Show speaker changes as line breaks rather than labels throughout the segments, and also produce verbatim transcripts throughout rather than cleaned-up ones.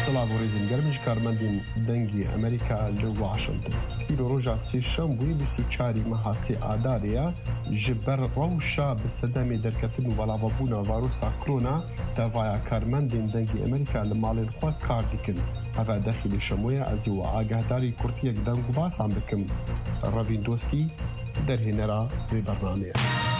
سلاوریزم گرمش کارمندین دنگی امریکا لواشنطن ایرو روزا سیشم بوی بیست و چهار ماه آداریا جبر روشا به صدمه درکتن و بلابابونا ویروس کرونا دوای کارمندین دنگی امریکا لمالین خود کار دیکن. هوا داخل شمویه از و آگهداری کرتی یک دنگو باس هم بکم. راویندوسکی در هنرا به برنامه.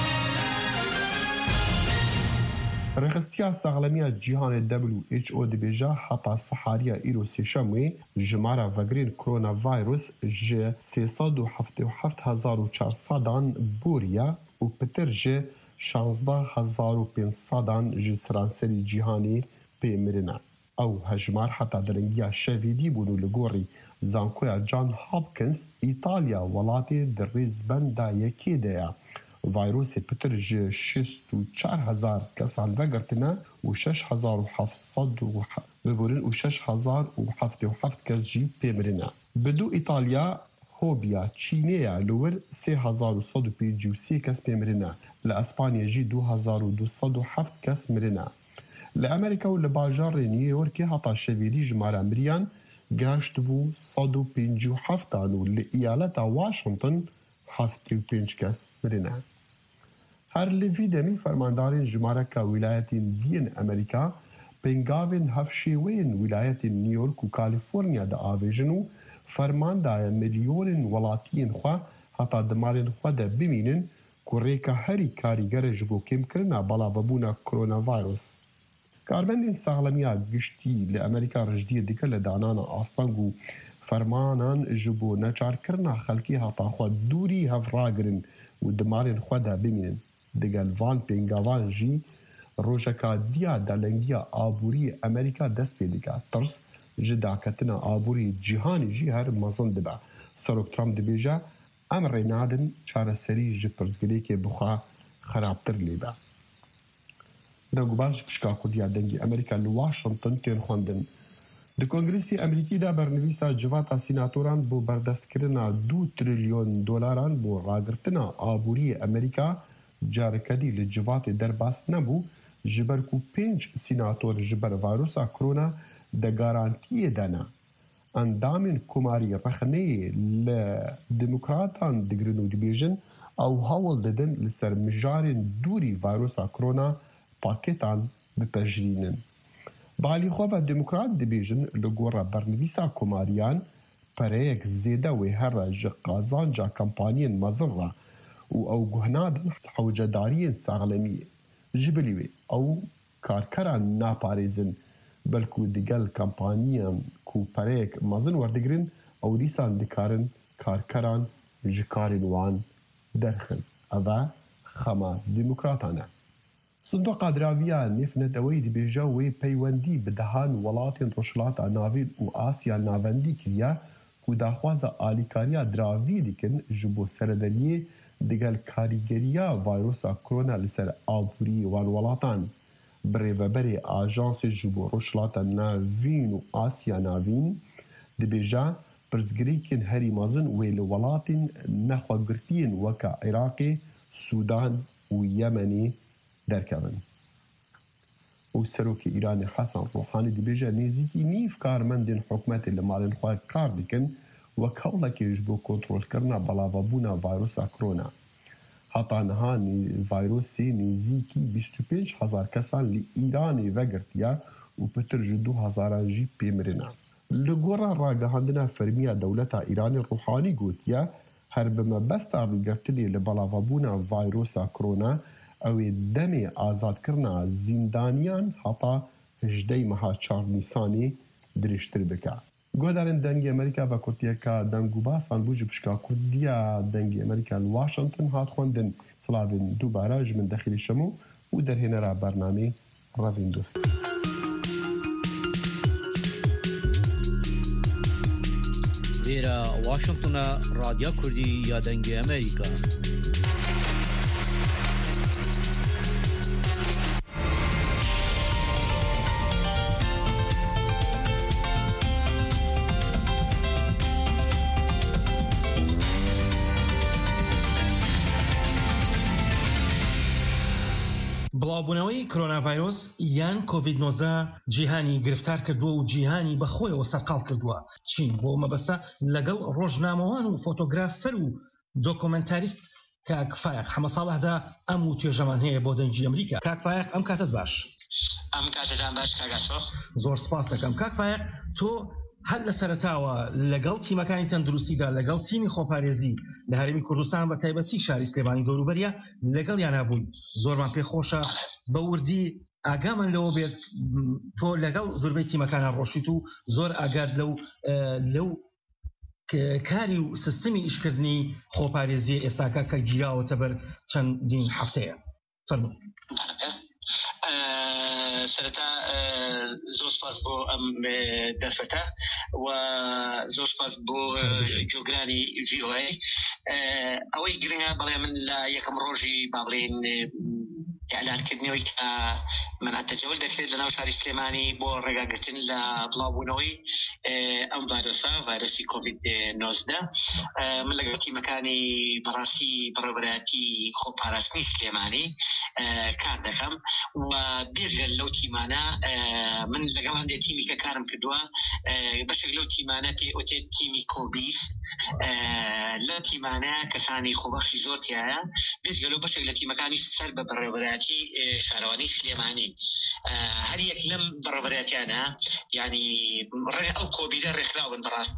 رخصتیا ساغلمیا جهان دبلیو اچ او دبیجا حتا صحاریا ایرو سیشموی جمارا وگرین کرونا ویروس ج سیصد و هفتاد و هفت هزار و چهارصد بوریا و پتر ج شانزده هزار و پانصد ج سرانسری جهانی پیمرنا او هجمار حتا درنگیا شویدی بونو لگوری زانکویا جان هاپکنز ایتالیا ولاتی در ریزبندا یکی دیا ویروس پتر ج شصت و چهار هزار کسان وگرتنا و شش هزار و هفتصد و ببورن و شش هزار و هفتاد و هفت کس جی پیمرنا بدو ایتالیا هوبیا چینیا لور سه هزار و صد و پنجاه و سه کس پیمرنا لاسپانیا جی دو هزار و دویست و هفت کس مرنا لامریکا و لباجار نیویورک حتا شویدی جمارا مریان گشت بو صد و پنجاه و هفت و لایالت واشنطن هفتاد و پنج کس مرنا هر لوی دمی فرماندارین جمارک ولایتین دین امریکا پنگاوین هفشیوین ولایتین نیویورک و کالیفورنیا دا آویجنو فرماندای میلیون ولاتین خوا حتا دمارین خوا دا بمینن که ریکا هری کاریگر جبو کم کرنا بالا ببونا کرونا ویروس. کارمندین ساغلمیا گشتی لامریکا رجدی دیکر لدانانا آسپانگو فرمانان جبو نچار کرنا خلکی حتا خوا دوری هفراگرن و دمارین خوا دا بمینن. دگل وان پنگاوان جی روژکا دیا دلنگیا آبوری امریکا دست پیدگا ترس جدا کتنا آبوری جهانی جی هر مزن دبا سروک ترام دبیجا امر نادن چار سری جی پرزگلی که بخوا خرابتر لیبا دنگو باش پشکا کودیا دنگی امریکا لواشنطن تین خوندن د کنگرسی امریکی دا برنویسا جواتا سیناتوران بو بردست کرنا دو تریلیون دولاران بو راگرتنا آبوری امریکا جارکدی لجوات درباس نبو جبر کو پنج سیناتور جبر ویروسا کرونا د گارانتی دانا اندامن کماری رخنه لديمقراطان دگرنو دبیجن او هاول ددن لسر مجارن دوری ویروسا کرونا پاکتان بپجرینن بالی خواه ديمقراط دبیجن لگورا برنویسا کماریان پریک زیده و هر جقازان جا کمپانین مزن را و او گهنادن حوجدارین ساغلمیه جبلیوی او کارکران ناپاریزن بلکو دیگل کمپانیان کو پریک مزن وردگرن او دیسان دکارن کارکران جکارن وان درخن اوه خما ديمقراطانه صندوق دراویا نفنت اوی دی بیجاوی پیوندی بدهان ولاتین رشلاتا ناوید و آسیا ناوندی کریا کو داخواز آلیکاریا دراوی دیکن جبو سردلیه دیگل کاریگریا ویروسا کرونا لسر آبوری وان ولاتان بری و بری آجانس جبو رشلاتا ناوین و آسیا ناوین دی بیجا پرزگری کن هری مازن ویل ولاتین نخواگرتین وکا عراقی سودان و یمنی درکبن. و سروک ایران حسن روحانی دی بیجا نیزیکی نیف کارمندین حکمت لمالین خواه کار دیکن و کولا که جبو کنترول کرنا بلاوابونا ویروسا کرونا. حتی نها ویروسی نیزیکی بیست و پنج هزار کسان لی ایرانی وگرتیا و پتر جدو هزاران جی پیمرنا. لگورا راگهاندنا فرمیا دولتا ایرانی روحانی گوتیا هر بما بستا بگرتلی لبلاوابونا ویروسا کرونا او دمی آزاد کرنا زندانیان حتی هجده ماه چار نیسانی درشتر بکا. گودارن دنگی امریکا و کرتیه که دنگو باسان بوجه بشکا کردیا دنگی امریکا واشنطن هات خوندن سلاوین دوباره جمن داخل شمو و در هنرا برنامه راوین دوست.
ویرا واشنطن رادیو کردی یا دنگی امریکا
بڵاوبوونەوەی کۆرونا ڤایرۆس یان کۆڤید نۆزدە جیهانی گرفتار کردووە و جیهانی بەخۆیەوە سەرقاڵ کردووە. چین بۆ مەبەستە لەگەڵ ڕۆژنامەوان و فۆتۆگرافەر و دۆکۆمنتاریست کاکفایق حەمە ساڵحدا ئەم و توێژەمان هەیە بۆ دەنگی ئەمریکا. کاکفایق ئەم کاتت باش.
ئەم کاتتان باش کاگاسۆ.
زۆر سپاس دەکەم. کاکفایق تۆ هەر لە سەرەتاوە لەگەڵ تیمەکانی تەندروستیدا لەگەڵ تیمی خۆپارێزی لە هەرێمی کوردستان بە تایبەتی شاری سلێمانی دەوروبەریە لەگەڵ یانابووی زۆرمان پێخۆشە بە وردی ئاگامان لەوە بێت تۆ لەگەڵ زۆربەی تیمەکانە ڕۆشیت و زۆر ئاگات لەو لەو کاری و سیستمی ئیشکردنی خۆپارێزی ئێستاکە کە گیراوەتە بەر چەندین هەفتەیە. فەرموو.
سەرەتا زۆر سپاس بۆ ئەم دەرفەتە و زۆر سپاس بۆ جۆگرانی ڤی ئۆ ئەی. ئەوەی گرنگە بەڵێ من لە یەکەم ڕۆژی با بڵێن ئەعلانکردنەوەی کە منعە تەجەول دەکرێت لە ناو شاری سلێمانی بۆ ڕێگاگرتن لە بڵاوبوونەوەی ئەم ڤایرۆسە ڤایرۆسی کۆڤید نۆزدە من لەگەڵ تیمەکانی بەڕاستی بەڕێوەبەرایەتی خۆپاراستنی سلێمانی کار دەکەم و بێژگە لەو تیمانە من لەگەڵ هەندێک تیمی کە کارم کردووە بەشێک لەو تیمانە پێ ئۆتێت تیمی کۆبیف لە تیمانە کەسانی خۆبەخشی زۆر تایە بێژگە لەو بەشێک لە تیمەکانی سەر بە بەڕێوەبەرایەتی شارەوانی سلێمانی هەر یەک لەم بەڕێوەبەرایەتیانە ینی ئەو کۆبیدە ڕێکخراون بەڕاست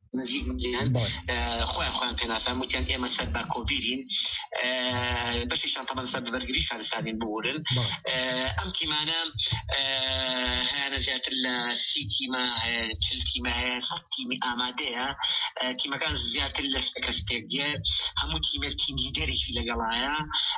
خۆیان خۆیان پێناسان وتیان ئێمە سەر بە کۆڤیدین بەشیشان تەمەن سەر بەبەرگری شارستانین بورن. ئەم تیمانە هیانە زیاتر لە سی تیمە چل تیمە هەیە سەد تیمی ئامادەیە تیمەکان زیاتر لە کەس پێکدێ هەموو تیمێک تیم لیدەرێکی لەگەڵایە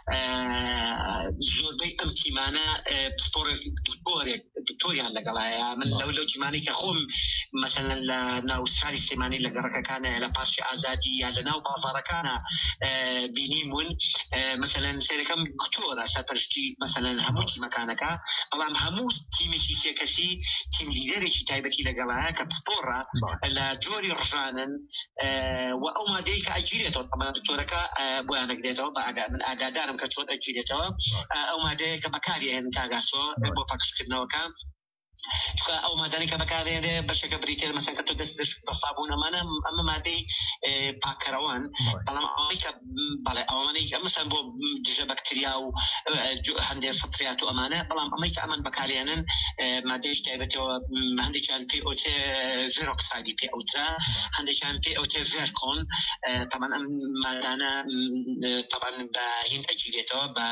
زۆربەی ئەم تیمانە دکتۆرێک دکتۆریان لەگەڵایە. من لەو لەو تیمانی کە خۆم مەسەلەن لە ناو شاری سلێمانی لە گەڕەکەکانە لە پاشی ئازادی یا لە ناو بازاڕەکانە بینیمون مەسەلەن سێرەکەم دکتۆرە سەرپەرشتی مەسەلەن هەموو تیمەکانەکە بەڵام هەموو تیمێکی سێکەسی تیم لیدەرێکی تایبەتی لەگەڵایە کە پسپۆڕە لە جۆری ڕژانن و ئەو مادەی کە ئەگیرێتەوە تەمان دکتۆرەکە بۆیان نەگرێتەوە بە من ئاگادارم کە چۆن ئەگیرێتەوە ئەو مادەیە کە بەکاری هێن کاگاسۆ بۆ پاکشکردنەوەکە ئەو مادانی کە بەکارێنێ بەشێکە بریتێر مەسەن کە تۆ دەست بە سابوون ئەمانە ئەمە مادەی پاکەرەوەن بەڵام ئەوەی کە بەڵێ ئەوانەی مەسەن بۆ دژە بەکتریا و هەندێک فەتریات و ئەمانە بەڵام ئەمەی کە ئەمان بەکارێنن مادەیەکی تایبەتەوە هەندێکیان پێ ئۆتێ ڤێرۆکسایدی پێ ئەوترا هەندێکیان پێ ئۆتێ ڤێرکۆن تەمان ئەم مادانە تەبان بە هین ئەگیرێتەوە بە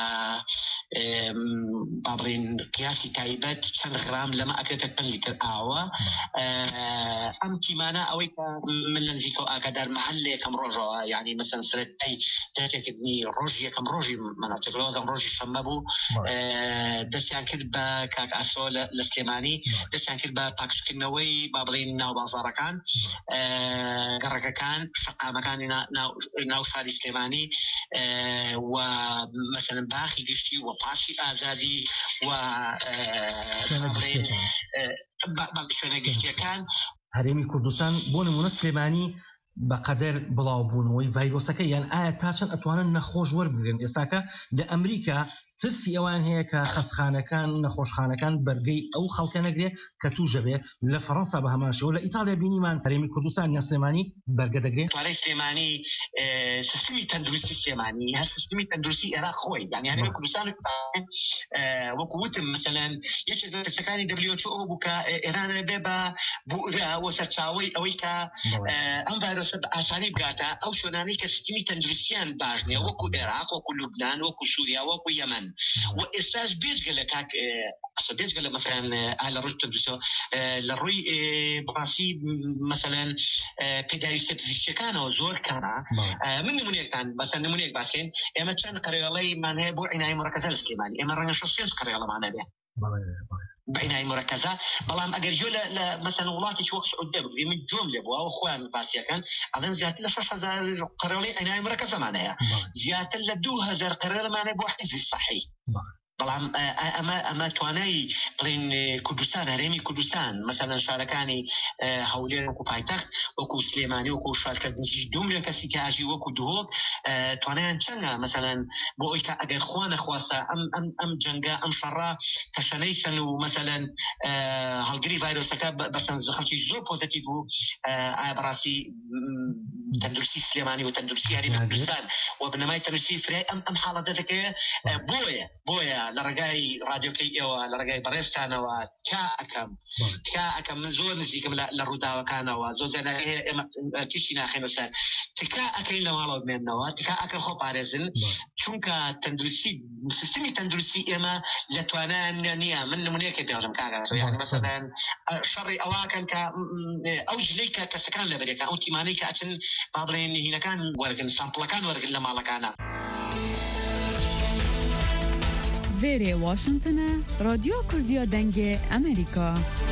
با بڵێن قیاسی تایبەت چەند غرام لەمە ئەکرێتە چەند لیتر ئاوە. ئەم تیمانە ئەوەی من لە نزیکەوە ئاگادار محل لە یەکەم ڕۆژەوە یعنی مەسەن سرەتای دەستێکردنی ڕۆژ یەکەم ڕۆژی مناچەکەەوەم ڕۆژی شەممە بوو دەستیان کرد بە کاک ئاسۆ لە سلێمانی دەستیان کرد بە پاکشکردنەوەی با بڵێن ناو بازاڕەکان گەڕەکەکان شەقامەکانی ناو شاری سلێمانی و مەسەن باخی گشتی و پاشی ئازادی و شوێنە گشتیەکان
هەرێمی کوردستان بۆ نمونە سلێمانی بەقەدەر بڵاوبوونەوەی ڤایرۆسەکە یان ئایا تا چەند ئەتوانن نەخۆش وەربگرن. ئێستاکە لە ئەمریکا ترسی ئەوان هەیە کە خەستخانەکان نەخۆشخانەکان بەرگەی ئەو خەڵکە نەگرێت کە تووژە بێ. لە فەڕەنسا بە هەماشەوە لە ئیتالیا بینیمان هەرێمی کوردستان یا سلێمانی بەرگە دەگرێت.
توانای سلێمانی سیستمی تەندروستی سلێمانی هەر سیستمی تەندروستی عێراق خۆی یعنی هەرێمی کوردستان وەکو وتم مەسەلەن یەکێک لە تەستەکانی دەبلیو ئەیچ ئۆ بوو کە ئێرانە بێ بە بۆ سەرچاوەی ئەوەی کە ئەم ڤایرۆسە بە ئاسانی بگاتە ئەو شوێنانەی کە سیستمی تەندروستیان باش نییە وەکو عێراق وەکو لوبنان وەکو سووریا وەکو یەمەن و ئێستاش بێجگە لە کاک بێجگە لە مەسەلەن لە ڕووی تەندروستیەوە لە ڕووی بڕاستی مەسەلەن پێداویستە پزیشکیەکانەوە زۆر کەمە. من نمونەیەکتان بەسەر نمونەیەک باسێن ئێمە چەند قەرێڵەیمان هەیە بۆ عینای مڕەکەزە لە سلێمانی ئێمە ڕەنگە شەست پێنج قەرێڵەمانە بێ بعنای مرکزە بەڵام ئەگەر جۆ لە مەسەن وڵاتی وەک سعودیە بگری من جۆم لێ بووە و خۆیان باسیەکەن ئەڵێن زیاتر لە شەش هەزار قەرێڵەی عینای مرکزەمان هەیە زیاتر لە دوو هەزار قەرێڵەمان هەیە بۆ حیزبی سەحی بەڵام ئەمە ئەمە توانای بڵین کوردستان هەرێمی کوردستان مەسەلەن شارەکانی هەولێر وەکو پایتەخت وەکو سلێمانی وەکو شارکردنی دوو ملیۆن کەسی تیاژی وەکو دوهۆک توانایان چەندە مەسەلەن بۆ ئەوی کە ئەگەر خوا نەخواستە ئەم ئەم ئەم جەنگە ئەم شەڕە تەشەنەی سن و مەسەلەن هەڵگری ڤایرۆسەکە بەسەن خەڵکی زۆر پۆزیتیڤ بوو ئایا بەڕاستی تەندروستی سلێمانی و تەندروستی هەرێمی کوردستان و بنەمای تەندروستی فرای ئەم ئەم حاڵەتە دەکەوێت بۆیە بۆیە لە ڕێگای رادیۆکەی ئێوە لە ڕێگای بەڕێزتانەوە تا ئەەکەم تا ئەەکەم من زۆر نزیکم لە ڕووداوەکانەوە زۆر ئێمە تیشتی ناخێنە سەر تکا ئەەکەین لە ماڵەوە بمێننەوە تکا ئەکە خۆ پارێزن چونکە تەندروستی سیستمی تەندروستی ئێمە لە توانایان نییە. من نمونەیەکە پێڵم کاگەڕ یعنی مەسەلەن شەڕی ئەواکەن کە ئەو جلەی کە کەسەکان لەبەرێکە ئەو تیمانەی کە ئەچن با بڵێن هینەکان وەرگن سامپڵەکان وەرگن لە ماڵەکانە.
وێرێ واشنگتنە رادیۆ کوردیا دەنگێ ئەمریکا.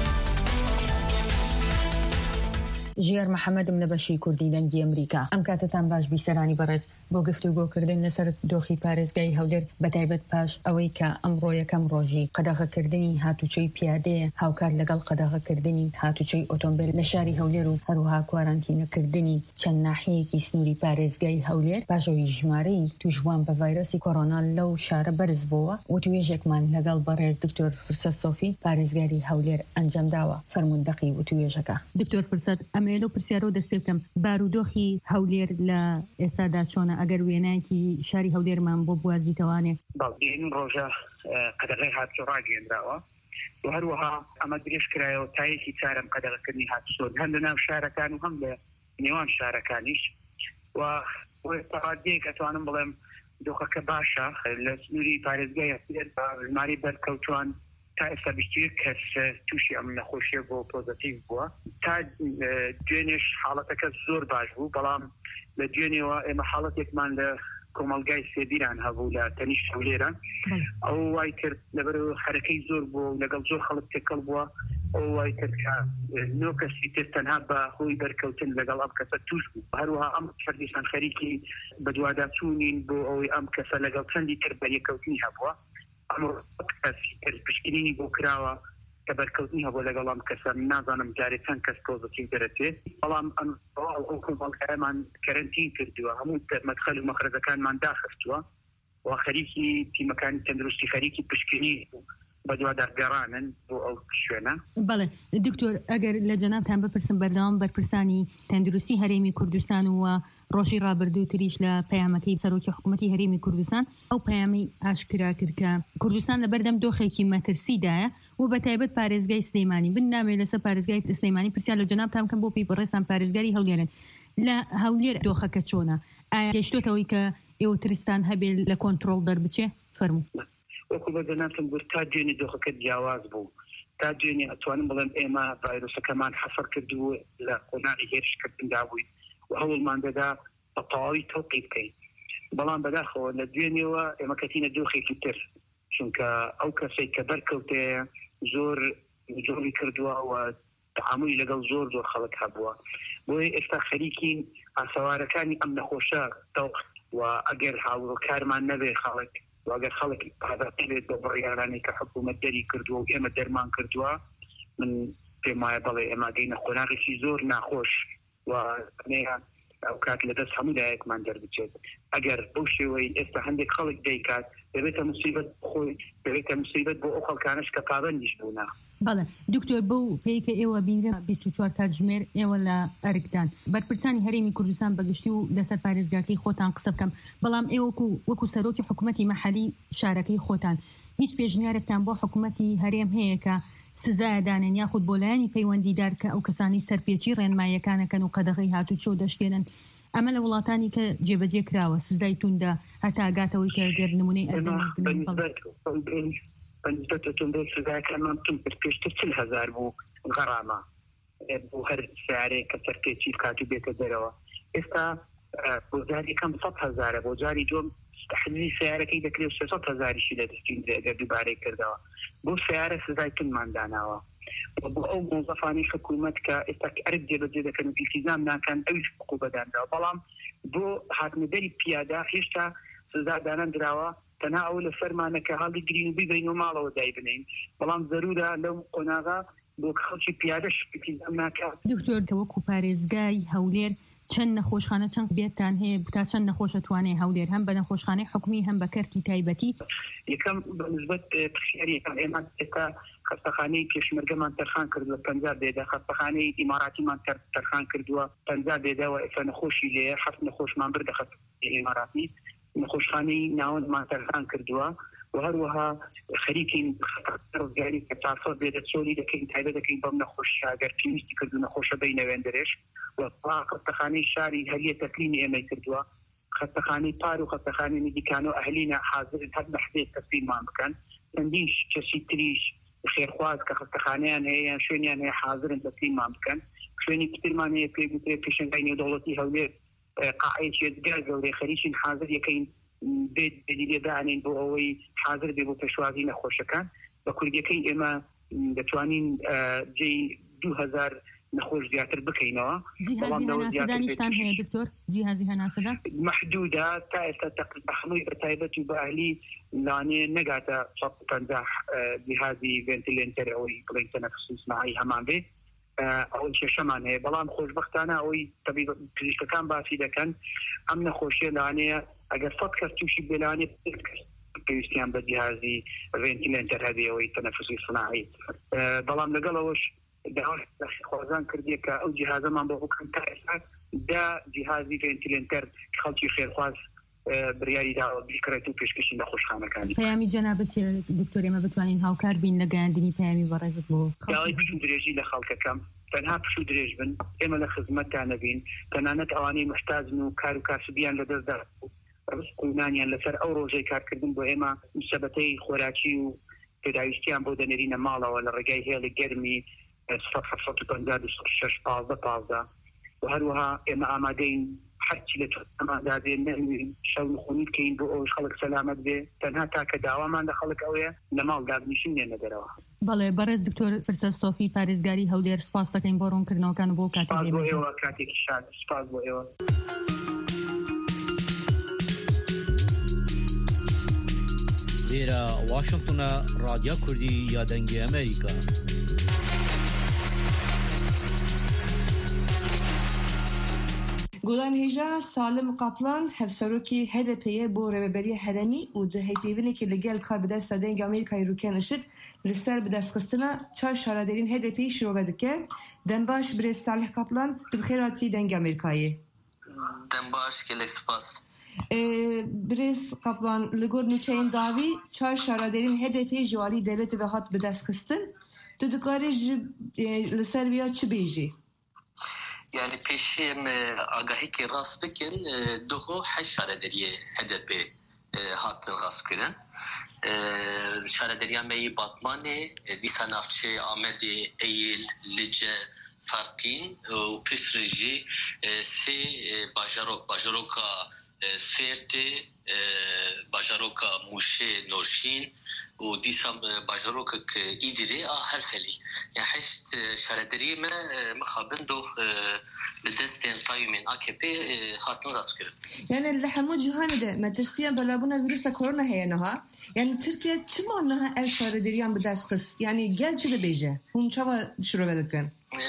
ژیار محەممەدم لە بەشی کوردی دەنگی ئەمریکا. ئەم کاتتان باش بیسەرانی بەڕێز بۆ گفتوگۆکردن لەسەر دۆخی پارێزگای هەولێر بەتایبەت پاش ئەوەی کە ئەمڕۆ یەکەم ڕۆژی قەدەغەکردنی هاتوچەی پیادەیە هاوکار لەگەڵ قەدەغەکردنی هاتوچەی ئۆتۆمبیل لە شاری هەولێر و هەروها کوارانتینەکردنی چەند ناحیەیەکی سنووری پارێزگای هەولێر پاشەوەی ژمارەی توشبوان بە ڤایرۆسی کۆڕۆنا لەو شارە بەرز بووە و توێژێکمان لەگەڵ بەڕێز دکتۆر فرسەت سۆفی پارێزگاری هەولێر ئەنجامداوە. فەرموندەقی وتوێژەکە.
دکتۆر فرسەت ئەمرێ لەو پرسیارە دەستێتم بارودۆخی هەولێر لە ئێستادا چۆنە ئەگەر وێنایکی شاری هەولێرمان بۆ بوازیتەوانێ؟
باڵین ڕۆژە قەدەغەی هاتوچۆ ڕاگەێنراوە و هەروەها ئەمە درێژ کرایەوە تایەکی چارەم قەدەغەکردنی هاتوچۆ هەم لە ناو شارەکان و هەم لە نێوان شارەکانیش و ڕادەیەک ئەتوانم بڵێم دۆخەکە باشە لە سنووری پارێزگای هەولێر بە ژمارەی بەرکەوتوان تا ئێستا بیست کەس تووشی ئەم نەخۆشیە بۆ پۆزیتیڤ بووە. تا دوێنێش حاڵەتەکە زۆر باش بوو بەڵام لە دوێنێەوە ئێمە حاڵەتێکمان لە کۆمەلگای سێبیران هەبوو لە تەنیشت هەولێرە ئەو وای کرد لەبەر حرەکەی زۆر بوو لەگەڵ زۆر خەڵک تێکەڵ بووە ئەو وای کرد کە نۆ کەسی تر تەنها بە هۆی بەرکەوتن لەگەڵ ئەم کەسە توش بوو. هەروەها ئەم فەردیشان خەریکی بەدواداچوونین بۆ ئەوەی ئەم کەسە لەگەڵ چەندی تر بەریەکەوتنی هەبووە ئەمڕۆ پشکنینی بۆ کراوە کە بەرکەوتنی هەبوو لەگەڵام کەسە نازانم جارێ چەند کەس پۆزیتیڤ دەرەچێت بەڵام ئەو کۆمەڵگەمان کەرەنتین کردووە هەموو مەدخەل و مەخرەجەکانمان داخستووە و خەریکی تیمەکانی تەندروستی خەریکی پشکنی بەدوادارگەڕانن بۆ ئەو شوێنە.
بەڵێ دکتۆر ئەگەر لە جەنابتان بپرسم بەردەوام بەرپرسانی تەندروستی هەرێمی کوردستان و ڕۆژی ڕابردووتریش لە پەیامەکەی سەرۆکی حکوومەتی هەرێمی کوردستان ئەو پەیامی ئاشکرا کرد کە کوردستان لە بەردەم دۆخێکی مەترسیدایە و بەتایبەت پارێزگای سلێمانی بنامێ لەسەر پارێزگای سلێمانی پرسیار لە جەنابتان کەم بۆ پێی بەڕێستان پارێزگاری هەولێرن لە هەولێر دۆخەکە چۆنە؟ ئایا گەیشتۆتەوەی کە ئێوە ترستان هەبێت لە کۆنتڕۆڵ دەربچێ؟ فەرموو.
وەکو بە جەنابتم گوت تا دوێنێ دۆخەکە جیاواز بوو تا دوێنێ ئەتوانم بڵێم ئێمە ڤایرۆسەکەمان حەفەر کردووە لە قۆناغی هێرشکردندا بووین و هەوڵمان دەدا بە تەواوی تەوقی بکەین بەڵام بەداخەوە لە دوێنێەوە ئێمە کەتینە دۆخێکی تر چونکە ئەو کەسێک کە بەرکەوتەیە زۆر جۆری کردووە و تەعاملی لەگەڵ زۆر زۆر خەڵک هەبووە بۆیە ئێستا خەریکین ئاسەوارەکانی ئەم نەخۆشە تەوقت و ئەگەر هاوڕۆکارمان نەبێ خەڵک واگەر خەڵکی پادەبێت بە بڕیارانی کە حکوومەت دەری کردووە و ئێمە دەرمان کردووە من پێم وایە بەڵێ ئێمە گەینە قۆناغێکی زۆر ناخۆش و ئەو کات لەدەست هەموو لایەکمان دەربچێت ئەگەر بەو شێوەی ئێستا هەندێک خەڵک دەیکات دەبێتە موسیبەت خۆی دەبێتە موسیبەت بۆ ئەو خەڵکانش کە پابەندیش بوونا.
بەڵێ دکتۆر بەو پێیکە ئێوە بینرە بیست و چوار کاتژمێر ئێوە لە ئەرکدان بەرپرسانی هەرێمی کوردستان بەگشتی و لەسەر پارێزگاکەی خۆتان قسە بکەم بەڵام ئێوە وەکو سەرۆکی حکوومەتی مەحەلی شارەکەی خۆتان هیچ پێشنیارێکتان بۆ حکوومەتی هەرێم هەیە کە سزایدانن یاخود بۆ لایەنی پەیوەندیدار کە ئەو کەسانی سەرپێچی ڕێنماییەکانەکەن و قەدەغەی هاتوچۆ دەشکێنن ئەمە لە وڵاتانی کە جێبەجێ کراوە سزای توندە هەتا ئاگاتەوەی کە گەر نمونەی
بەنسبەتتون سزایەکانمان تون پێشتر چل هەزار بوو غەرامە بۆ هەر سیارەیە کە سەرپێچی بکات و بێتە دەرەوە ئێستا بۆ جاری کەم سەد هەزارە بۆ جاری جۆم تحلیلی سیارەکەی دەکرێت سێسەد هەزاریشی لە دەستین ئەگەر دووبارەی کردەوە بۆ سیارە سزای تونمان داناوە بۆ ئەو مۆزەفانی حکوومەت کە ئێستا ئەرک جێبەجێ دەکەن و ئیلتیزام ناکەن ئەویش حقوق بەدانراوە بەڵام بۆ هاتنەدەری پیادا هێشتا سزا دانەندراوە تەنها ئەو لە فەرمانەکە هەڵی گرین و بیبین و ماڵەوە دای بنین بەڵام ضرورە لەو قۆناغا بۆ خەڵکی پیادە شپیزم ناکات.
دکتۆر وەکو پارێزگای هەولێر چەند نەخۆشخانە چەند بێتان هەیە بتا چەند نەخۆشە توانێ هەولێر هەم بە نەخۆشخانەی حکومی هەم بە کەرتی تایبەتی؟
یەکەم بەنسبەت پرسیاریەکان ئێمە ئێستا خەستەخانەی پێشمەرگەمان تەرخان کردووە پەنجا بێدە، خەستەخانەی ئیماراتیمان تەرخان کردووە پەنجا بێدەوە ئێستا نەخۆشی لێ هەفت نەخۆشمان بردە خەستەخانەی ئیماراتی، نەخۆشخانەی ناوەندمان تەرخان کردووە و هەروەها خەریکین ڕزگاری کە چارسەد بێدە چۆلی دەکەین تایبەت دەکەین بەم نەخۆشیە ئەگەر پێویستی کردو نەخۆشە بینەوێن درێژ و خەستەخانەی شاری هەلیە تەکلینی ئێمەی کردووە، خەستەخانەی پار و خەستەخانەی میدیکانۆ ئەهلینە حاضرن هەر بە حدێت تەسلیمان بکەن، چەندین کەسی تریش خێرخواز کە خەستەخانەیان هەیە شوێنیان هەیە حاضرن تەسلیمان بکەن. شوێنی ترمان هەیە پێگوترێ پێشنگای نێودەوڵەتی هەولێر قاعەیەکی جگای گەورەی خەریکین حاضر یەکەین بێت بێدانین بۆ ئەوەی حاضر بێ بۆ پێشوازی نەخۆشەکان. بە کوردیەکەی ئێمە دەتوانین جێی دوو هەزار نەخۆش زیاتر بکەینەوە.
جیهازی هەناسەدا
محدودە تا ئێستا تەقریبا بە تایبەت و بە ئەهلی لانێ نەگاتە سەد و پەنجا جیهازی ڤێنتیلێتەر ئەوەی بڵین تەنەفوسی سناعی هەمان بێ ئەوەی کێشەمان هەیە، بەڵام خۆشبەختانە ئەوەی پزیشکەکان باسی دەکەن ئەم نەخۆشیە لانەیە ئەگەر سەد کەس تووشی بێلانێ پێویستیان بە جیهازی ڤێنتیلێتەر هەبێەوەی تەنەفوسی سناعی، بەڵام لەگەڵەوەش خوازان کردیە کە ئەو جیهازەمان بۆ بکەن تا ئێستا دا جیهازی ڤێنتیلێتەر خەڵکی خێرخواز بڕیاری داوە بیکڕێت و پێشکەشی نەخۆشخانەکانی.
پەیامی جەنابەت دکتۆر ئێمە بتوانین هاوکار بین لە گەیاندنی پەیامی بەڕێزت بۆ
داوای پشت درێژی لە خەڵکەکەم تەنها پشت درێژ بن ئێمە لە خزمەتتان نەبین، تەنانەت ئەوانەی محتاجن و کار و کاسبیان لەدەستدا ڕزقونانیان لەسەر ئەو ڕۆژەی کارکردن بۆ ئێمە سەبەتەی خۆراکی و پێداویستیان بۆ دەنێرینە ماڵەوە لە ڕێگای هێڵی گەرمی شش پازدە پازدە و هەروەها ئێمە ئامادەین هەرچی لە ئامادابێ نەوین شەو خۆنی بکەین بۆ ئەوش خەڵک سەلامەت بێ، تەنها تاکە داوامان لە خەڵک ئەوەیە لە ماڵ دابنیشن نێنە دەرەوە.
بەڵێ بەڕێز دکتۆر فرسە سۆفی پارێزگاری هەولێر سپاس دەکەین بۆ ڕوونکردنەوەکان بۆ
کاتێوە کاتێکی شاد سپاس بۆ ئێوە.
لێرە واشنگتنە رادیۆ کوردی یادەنگی ئەمریکا.
گۆدان هێژا سالم قاپلان هەفسەرۆکی هەدەپەیە بۆ ڕێبەبەری هەرەمی و دهەیپێبنێکی لەگەل کار بدەستە دەنگ ئەمریکای ڕووکێن شت لەسەر بدەستخستنە چای شارەدەرین هەدەپەی شروع دەکە. دەمباش برێز سالیح قاپلان بخێراتی دەنگ ئەمریکایە.
دەمباش gelek spas.
برێز قاپلان li gor nûçeyên dawî çar şaraderên hedefê ji alî devletê ve hat bi destxistin. Tu dikarî ji li ser vêya çi bêjî?
Yani peşim agahîkê rast bikin duho heş şarederiye hedefê hatin rast kirin. Şarederiya me yî Batmanê, dîsa navçe Amedê, Eyyîl, Lice, Farqîn û piştre jî sê bajarok, bajaroka Sêrtê, bajaroka Mûşê, Nûrşîn û dîsa bajarokek Îdirê a Helfelî. Ya heşt şarederiyê me mixabin doh li destên qayûmên A K P hatin rastkirin.
Yani li hemû cîhanê de metirsiya belavbûna vîrusa korona heye niha. Yani Tirkiye çima niha ev şarederiyan bi dest xist? Yani gel çi dibêje? Hûn çawa şirove dikin?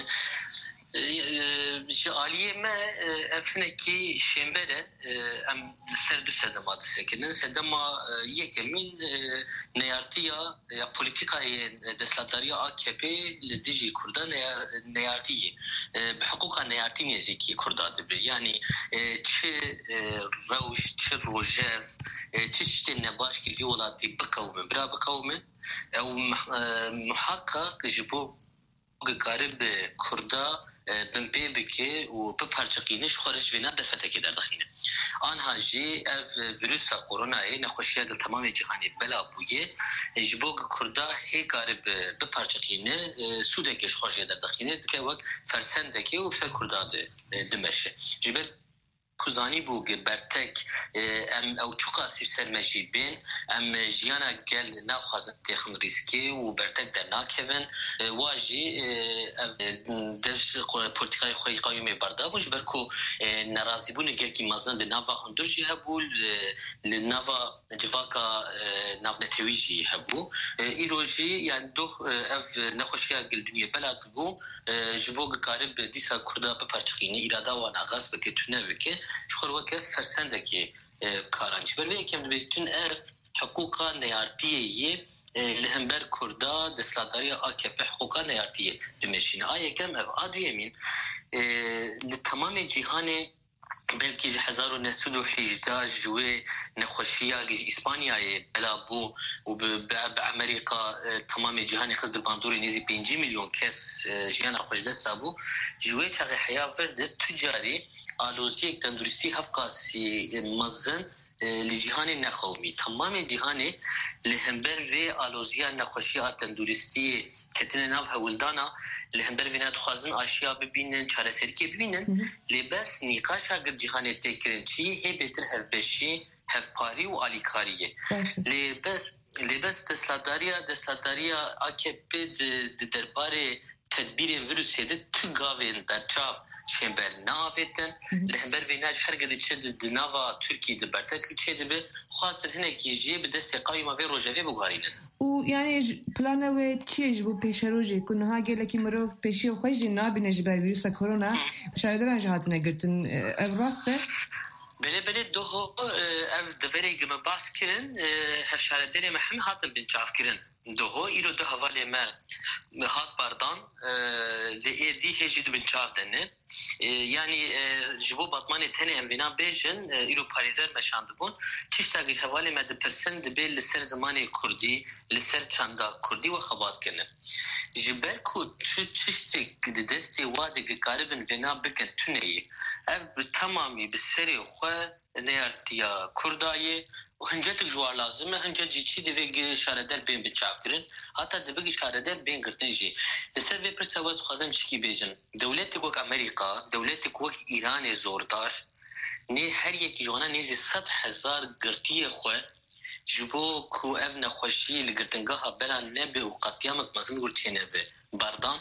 Ji aliyê me evnekî şêmbere em li ser du sedema disekinin. Sedema yekemîn neyartiya ya polîtikayê destlatdariya A K P li dijî Kurdan neyartiyê bi hiqûqa neyartî nêzîkî Kurda dibe. Yani çi rewş, çi rojev, çi tiştên nebaş ki vî welatî biqewmin, bira biqewmin ew muhaqqaq ji bo bikarib Kurda bin pê bike û biparçiqîne ji xwe re ji vê nedefetekê derdaxîne. Anha jî ev vîrusa koronayê nexweşiya di temamê cîhanê bela bûye ji bo Kurda hê karib biparçiqîne sûdekê ji xwe jê derdaxîne dike wek fersendekê û ser Kurda dimeşe. Ji ber کوزانی بوو بەرتەک ئەم ئەو چوقا سیرسەرمەژی بێن ئەم ژیانە گەل ناخوازن تێخم ریسکێ و بەرتەک دەرناکەون واژی دەش پۆلیتیکای خۆی قایمێ بەردا بوو ژبەر کو نەرازیبوون گەلکی مەزن لە ناوا هەندورجی هەبوو لە ناوا جڤاکا ناونەتەویژی هەبوو ئیرۆژی یان دۆ ئەف نەخۆشیە گەلدونیە بەلات بوو ji bo gikarib dîsa Kurda biparçixîne îrada wan axas bike tune bike ji xwe weke fersendekê karan ji ber vê yekem dibe tune ev hiqûqa neyartiyê yê li hember Kurda desthilatdariya A K P hiqûqa neyartiyê dimeşîne a yekem ev a duyemîn li temamê cîhanê belki ji hezar û neh sed û hejda ji wê nexweşiya İspanyayê bela bû û bi Amerîka temamê cîhanê xiz bi bandorê nêzî pêncî milyon kes jiyana xweşdesta bû ji wê çaxê heya vir de tu carî aloziyek tenduristî hevqasî mezin li cîhanê nexewmî temamê cîhanê li hember vê aloziya nexweşiya tenduristiyê ketine nav hewildana li hember vê nedixwazin aşiya bibînin çareserîkê bibînin lê bes nîqaşa gir cîhanê tê kirin çî hê bêtir hevbeşî hevparî û alîkariyê lê bes lê bes desthilatdariya desthilatdariya A K P di derbarê tedbîrên virüsê de tu gavên berçav şember naafetin li hember vê naj her gedî çi di nava Tirkiyê di bertekî çê dibe xwastin hinekî jê bi destê qayma vê rojevê bigarînin
û yanî plana wê çi ye ji bo pêşerojê ku niha gelekî mirov pêşiya xwe jî nabîne ji ber vîrusa korona şaredaran jî hatine girtin ev rast e
Belê belê doho ev deverê me bas kirin hevşaredarê me hemî hatin binçav kirin doho îro du hevalê me hat bardan li êdî hêjî du binçav dene yani ji bo batmanê tenê em vêna bêjin îro parêzer meşandibûn tiştekî ji hevalê me dipirsin dibe li ser zimanê Kurdî li ser çanda Kurdî we xebatkirin ji ber ku tu tiştek di destê wa de gikaribin vêna bikin tuneyê ev bi temamî bi serê xwe neyartiya Kurdayê û hincetik ji war lazim e hince cî çî divê şaredar bên biçavkirin heta dibê şaredar bên girtin jî li ser vê pirsa wez dixwazim çikî bêjin dewletê wek Amerîka dewletê wek Îranê zordar nê her yekî ji wana nêzî sed hezar girtiyê xwe ji bo ku ev nexweşî li girtingeha bela nebe û qetiyamek mezin gurtiyê nebe berdan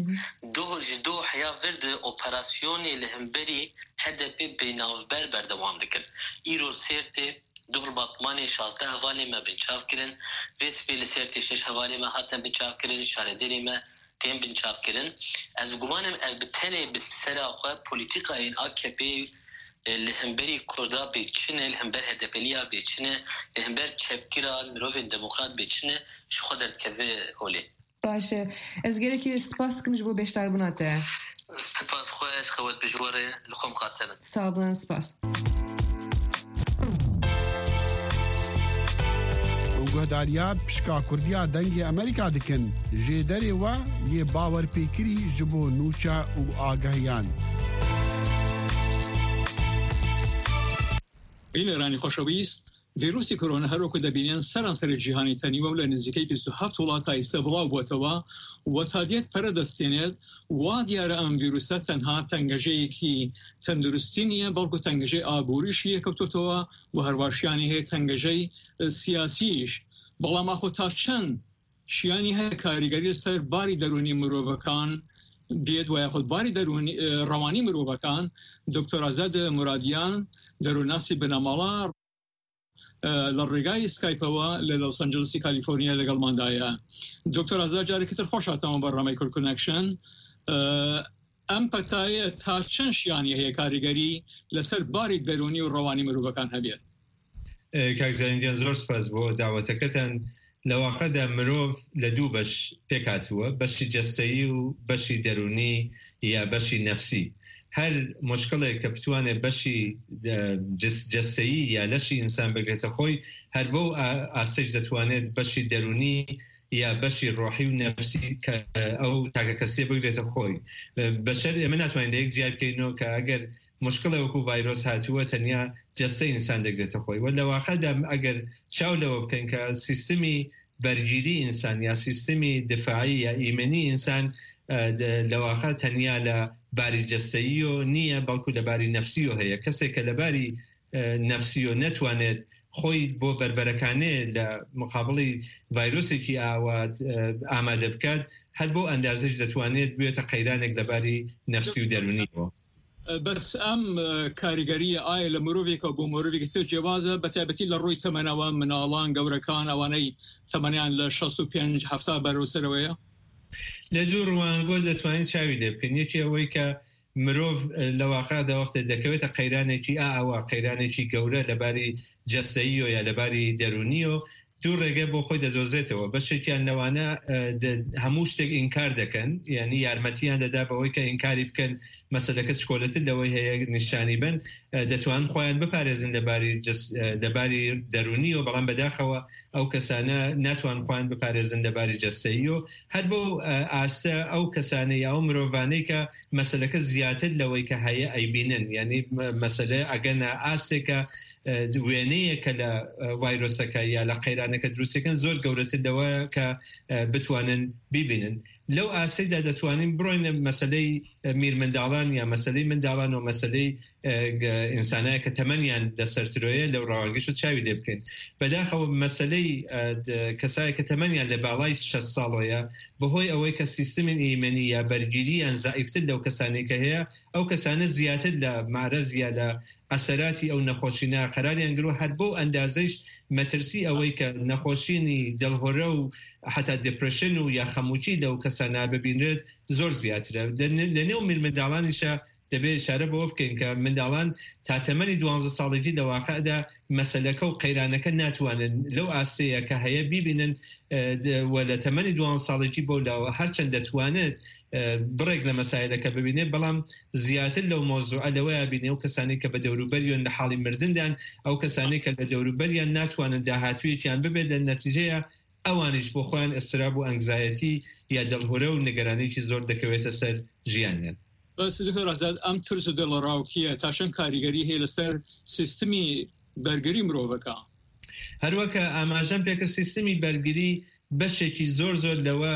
دو دو حیا ورد operasyonê li hemberî H D P bênavber berdewam dikin. Îro sertê du batmanê şazdeh hevalê me binçav kirin, vê spê li sertê şeş hevalê me hatin binçav kirin, şaredarê me tên binçav kirin. Ez gumanim ev bi tenê bi sera xwe polîtîkayên A K P li hemberî Kurda bêçine, li hember H D P'liya bêçine, li hember çepkira mirovên demokrat bêçine ji xwe derkeve holê.
باشه از gelekî spas dikim ji bo beşdarbûna te
spas xwe ez xewet bijwarê li xwe miqatilin
sağ olun spas
guhdariya pişka Kurdiya dengê Amerîka dikin jê derê we yê bawerpêkirî ji bo nûça û agahiyan
Îranî xoşewîst ڤیرۆسی کۆرۆنا هەروەکو دەبینێن سەرانسەری جیهانی تەنیوە و لە نزیکەی بیست و هەفت وڵاتە ئێستا بڵاو بووەتەوە و تادیەت پەرە دەستێنێت وا دیارە ئەم ڤیرۆسە تەنها تەنگەژەیەکی تەندروستی نییە بەڵکو تەنگەژەی ئابووریشی یەکەوتۆتەوە و هەرواشیانی هەیە تەنگەژەی سیاسیش بەڵام ئاخۆ تا چەند شیانی هەیە کاریگەری لەسەر باری دەرونی مرۆڤەکان بێت و یاخود باری دەرونی ڕەوانی مرۆڤەکان دکتۆر ئازاد مرادیان دەروناسی بنەماڵە لە ڕێگای سکایپەوە لە لۆس ئەنجلسی کالیفۆرنیا لەگەڵماندایە دکتۆر ئازاد جارێکتر خۆش هاتەوە بەڕێمەی کورد کۆنەکشن ئەم پەتایە تا چەند شیانی هەیە کاریگەری لەسەر باری دەرونی و ڕەوانی مرۆڤەکان هەبێت
کاکزانیان زۆر سپاس بۆ داوەتەکەتان لە واقعدا مرۆڤ لە دوو بەش پێکاتووە بەشی جەستەیی و بەشی دەرونی یا بەشی نەفسی هەر مشکلێک کە بتوانێت بەشی جەستەیی یا لەشی ئینسان بگرێتە خۆی هەر بەو ئاسەش دەتوانێت بەشی دەرونی یا بەشی ڕۆحی و نەفسی کە ئەو تاکە کەسێ بگرێتە خۆی بەشەر ئێمە ناتوانین لە یەک جیا بکەینەوە کە ئەگەر مشکلە وەکو ڤایرۆس هاتووە تەنیا جەستەی ئینسان دەگرێتە خۆی و لە واقعدا ئەگەر چاو لەوە بکەین کە سیستمی بەرگیری ئینسان یا سیستمی دفاعی یا ئیمنی ئینسان لە واقع تەنیا لە باری جستەیی و نییە بەڵکو لەباری نەفسی و هەیە کەسێک کە لەباری نەفسی و نەتوانێت خۆی بۆ بربەرەکانێ لە مقابڵی ڤایرۆسێکی ئاوا ئامادە بکات هەر بۆ ئەندازش دەتوانێت بێتە قەیرانێک لەباری نەفسی و دەرونیەوە.
بەس ئەم کاریگەریە ئایا لە مرۆڤێکە بۆ مرۆڤێکی تر جیاوازە بەتایبەتی لە ڕووی تەمەنەوە مناڵان گەورەکان ئەوانەی تەمەنیان لە شەست و پێنج هەفتا بەرەوسەرەوەیە؟
لە دوو ڕوانگۆ دەتوانین چاوی لێ بکەین. یەکی ئەوەی کە مرۆڤ لە واقعدا وەختە دەکەوێتە قەیرانێکی ئاوا قەیرانێکی گەورە لەباری جەستەیی و یا لەباری دەرونی و دوو ڕێگە بۆ خۆی دەدۆزێتەوە. بەشێکیان لەوانە هەموو شتێک ئینکار دەکەن، یعنی یارمەتیان دەدا بەوەی کە ئینکاری بکەن مەسەلەکە چکۆلەتر لەوەی هەیە نیشانی بن، دەتوان خۆیان بپارێزن لەباری دەرونی و بەڵام بەداخەوە ئەو کەسانە ناتوان خۆیان بپارێزن لەباری جەستەیی و هەر بۆ ئاستە ئەو کەسانەی ئەو مرۆڤانەی کە مەسەلەکە زیاتر لەوەی کە هەیە ئەیبینن، یعنی مەسەلە ئەگەنە ئاستێکە وێنەیە کە لە ڤایرۆسەکە یا لە قەیرانەکە دروستەکەن زۆر گەورەتر لەوە کە بتوانن بیبینن. لەو ئاسەیدا دەتوانین بڕۆینە مەسەلەی میرمنداڵان یا مەسەلەی منداڵان و مەسەلەی ئینسانایە کە تەمەنیان لەسەرترۆیە لەو ڕاوەنگەش و چاوی لێ بکەین. بەداخەوە مەسەلەی کەسایە کە تەمەنیان لە باڵای شەست ساڵەیە بەهۆی ئەوەی کە سیستمی ئیمەنی یا بەرگیریان زائیفتر لەو کەسانی کە هەیە ئەو کەسانە زیاتر لە مارەز یا لە ئەسەراتی ئەو نەخۆشینە قەراریان گرۆ هەر بۆ ئەندازەیش مەترسی ئەوەی کە نەخۆشینی دڵهۆرە و حتا دپرشن و یا خەموچی لەو کەسانە ببینرێت زۆر زیاترە. لە نێو میرمنداڵانیشە دەبێت اشارە بەوە بکەین کە منداڵان تا تەمەنی دوانزە ساڵێکی لە واقعدا مەسەلەکە و قەیرانەکە ناتوانن لەو ئاستەیە کە هەیە بیبینن و لە تەمەنی دوان ساڵێکی بۆ لاوە هەرچەند دەتوانێت بڕێک لە مەسایلەکە ببینێت بەڵام زیاتر لەو مۆزوعە لەوەیە بینێ و کەسانی کە بە دەوروبەریان لە حاڵی مردندان ئەو کەسانی کە لە دەوروبەریان ناتوانن داهاتوویەکیان ببێت لە نەتیجەیە ئەوانش بۆ خۆیان ئەستراب و ئەنگزایەتی یا دڵهۆرە و نگەرانێکی زۆر دەکەوێتە سەر ژیانیان.
بەس دکتۆر ئازاد ئەم ترس و دڵڕاوکیە تا چەند کاریگەری هەیە لەسەر سیستمی بەرگری مرۆڤەکە؟
هەروەکە ئاماژەم پێکە سیستمی بەرگری بەشێکی زۆر زۆر لەوە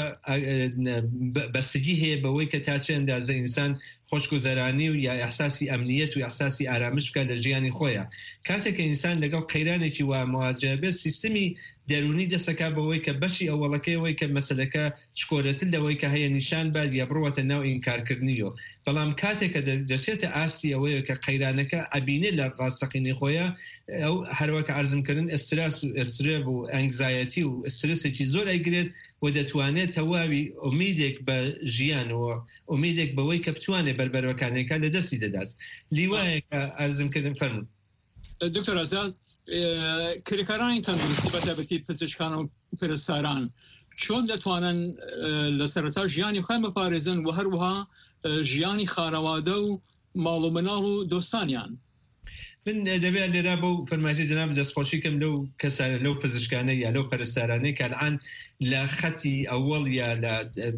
بەستگی هەیە بەوەی کە تا چه ئەندازە ئینسان خۆشگوزەرانی و یا ئەحساسی ئەمنیەت و ئەحساسی ئارامش بکات لە ژیانی خۆیە. کاتێک کە ئینسان لەگەڵ قەیرانێکی وا مواجه بێت سیستمی دەرونی دەسەکا بەوەی کە بەشی ئەوڵەکەیەوەی کە مەسەلەکە چکۆلەتر لەوەی کە هەیە نیشان باد یا بڕوەتە ناو ئینکارکردنیەوە. بەڵام کاتێک کە دەچێتە ئاسی ئەوەیە کە قەیرانەکە ئەبینێت لە ڕاستەقینی خۆیە ئەو هەروەکە ئارزمکردن ئەستراس و ئەسترێب و ئەنگزایەتی و ئەسترسێکی زۆر ئەیگرێت و دەتوانێت تەواوی ئومیدێک بە ژیانەوە ئومیدێک بەوەی کە بتوانێت بربەرەکانەکە لە دەستی دەدات. لیوایە کە ئارزمکردن فەرموو.
دکتۆر ئازاد کرێکارانی تەندروستی بەتایبەتی پزیشکان و پرستاران چۆن دەتوانن لە سەرەتا ژیانی خۆیان بپارێزن و هەروەها ژیانی خانەوادە و ماڵ و مناڵ و دۆستانیان؟
من دەبێت لێرا بۆ فەرمایشی جەناب دەستخۆشیکەم لەو کەسانە لەو پزیشکانە یا لەو پەرستارانەی کە الان لە خەتی ئەوەڵ یا لە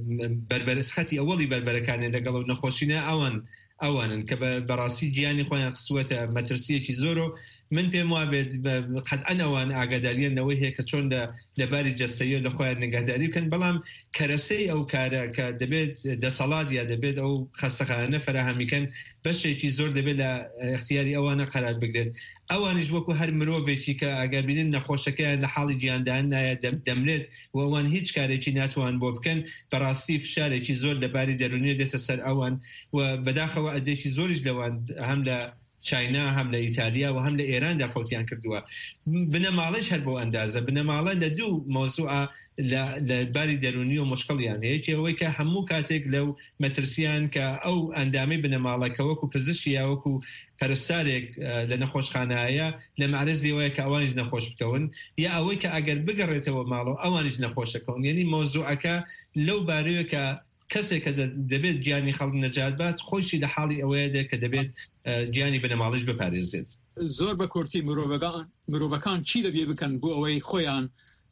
خەتی ئەوەڵی بربەرەکانە لەگەڵ و نەخۆشینە ئەوان ئەوانن کە بەڕاستی گیانی خۆیان خسووەتە مەترسیەکی زۆر و من پێم وابێت قەتعەن ئەوان ئاگاداریەنەوەی هەیە کە چۆن لەباری جەستەیی لە خۆیان نگەهداری بکەن بەڵام کەرەسەی ئەو کارە کە دەبێت دەسەڵات یا دەبێت ئەو خەستەخانە فراهەمیکەن بەشێکی زۆر دەبێت لە اختیاری ئەوانە قەرار بگرێت. ئەوانش وەکو هەر مرۆڤێکی کە ئاگابینن نەخۆشەکەیان لە حاڵی گیاندان نایە دەمرێت و ئەوان هیچ کارێکی ناتوان بۆ بکەن بەڕاستی فشارێکی زۆر لەباری دەرونی دێتە سەر ئەوان و بەداخەوە ئەدێکی زۆریش لەوان هەم لە چاینا هەم لە ئیتالیا و هەم لە ئێراندا خەوتیان کردووە. بنەماڵش هەر بۆ ئەندازە بنەماڵە لە دوو مۆزوعە لە باری دەرونی و مشکڵیان هەیە ئەوەی کە هەموو کاتێک لەو مەترسیان کە ئەو ئەندامی بنەماڵەکە وەکو پزیشکی یا وەکو پەرستارێک لە نەخۆشخانایە لە مەعرەزیەوەیە کە ئەوانش نەخۆش بکەون یا ئەوەی کە ئەگەر بگەڕێتەوە ماڵەوە ئەوانش نەخۆشەکەون. یعنی مۆزوعەکە لەو بارەیە کە کەسێک کە دەبێت گیانی خەڵک نەجات بات خۆشی لە حاڵی ئەوەیە کە دەبێت گیانی بنەماڵش بپارێزێت.
زۆر بە کورتی مرۆڤەکان مرۆڤەکان چی دەبێ بکەن بۆ ئەوەی خۆیان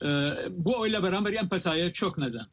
بۆ ئەوەی لە بەرامبەری ئەم پەتایە چۆک نەدەن؟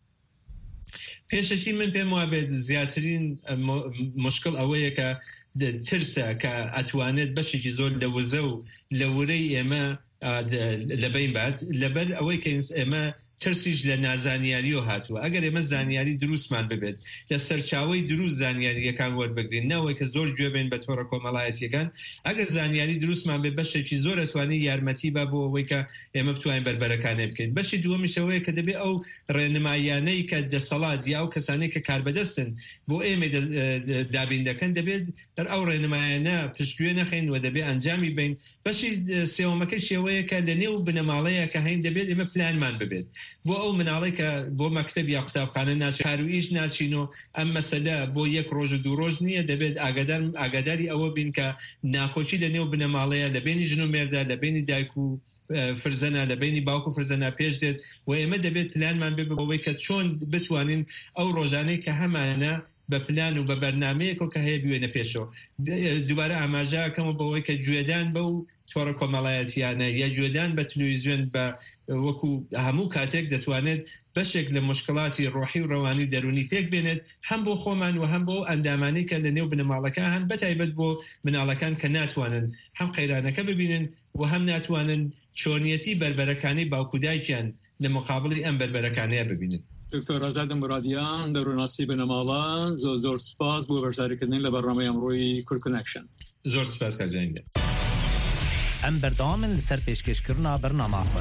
پێشەکی من پێم وابێت زیاترین مشکل ئەوەیە کە ترسە کە ئەتوانێت بەشێکی زۆر لە وزە و لە ورەی ئێمە لەبین بات لەبەر ئەوەی کە ئێمە ترسیش لە نازانیاریۆ هاتووە ئەگەر ئێمە زانیاری دروستمان ببێت لە سەرچاوی دروست زانیاریەکان وەربگرین نەوەی کە زۆر گوێبێن بە تۆڕە کۆمەڵایەتیەکان ئەگەر زانیاری دروستمان بێ بەشێکی زۆر ئەتوانی یارمەتی بە بۆ ئەوەی کە ئێمە بتوانین بربەرەکانێ بکەین بەشی دووەمیشەوەیە کە دەبێت ئەو ڕێنمایانەی کە دەسەڵات یا ئەو کەسانەی کە کاربەدەستن بۆ ئێمە دابین دەکەن دەبێت دەر ئەو ڕێنمایانە پشتگوێ نەخین و دەبێت ئەنجامی بین بەشی سێوەمەکە شێوەیە کە لە نێو بنەماڵەیە کە هەین دەبێت ئێمە پلانمان ببێت بۆ ئەو مناڵی کە بۆ مەکتەب یا قوتابخانە ناچێت کاروئیش ناچین و ئەم مەسەلە بۆ یەک ڕۆژ و دوو ڕۆژ نییە دەبێت ئاگادار ئاگاداری ئەوە بین کە ناکۆچی لە نێو بنەماڵەیە لە بینی ژن و مێردا لە بینی دایک و فرزەنە لە بینی باوکو فرزەنە پێش دێت و ئێمە دەبێت پلانمان بێ بەوەی کە چۆن بتوانین ئەو ڕۆژانەی کە هەمانە بە پلان و بە بەرنامەیەک کە هەیە بوێنە پێشەوە دووبارە ئاماژەکەمە بەوەی کە گوێدان بە و تۆڕە کۆمەڵایەتیانە یا گوێدان بە تەلەڤیزیۆن بە وەکو هەموو کاتێک دەتوانێت بەشێک لە مشکلاتی ڕۆحی و ڕەوانی دەرونی پێک بێنێت هەم بۆ خۆمان و هەم بۆ ئەندامانی کە لە نێو بنەماڵەکە هەن بەتایبەت بۆ مناڵەکان کە ناتوانن هەم قەیرانەکە ببینن و هەم ناتوانن چۆنیەتی بربەرەکانی باوکودایکیان لە مقابلی ئەم بربەرەکانەیە ببینن.
دکتۆر ئازاد مرادیان دەڕووناسی بنەماڵان زۆر زۆر سپاس بۆ بەشداریکردن لە بەڕامەی ئەمڕۆی کورد کۆنەکشن.
زۆر سپاس کاژێنگە.
ئەم بەردەوامن لەسەر پێشکەشکردنا بەرنامەخۆن.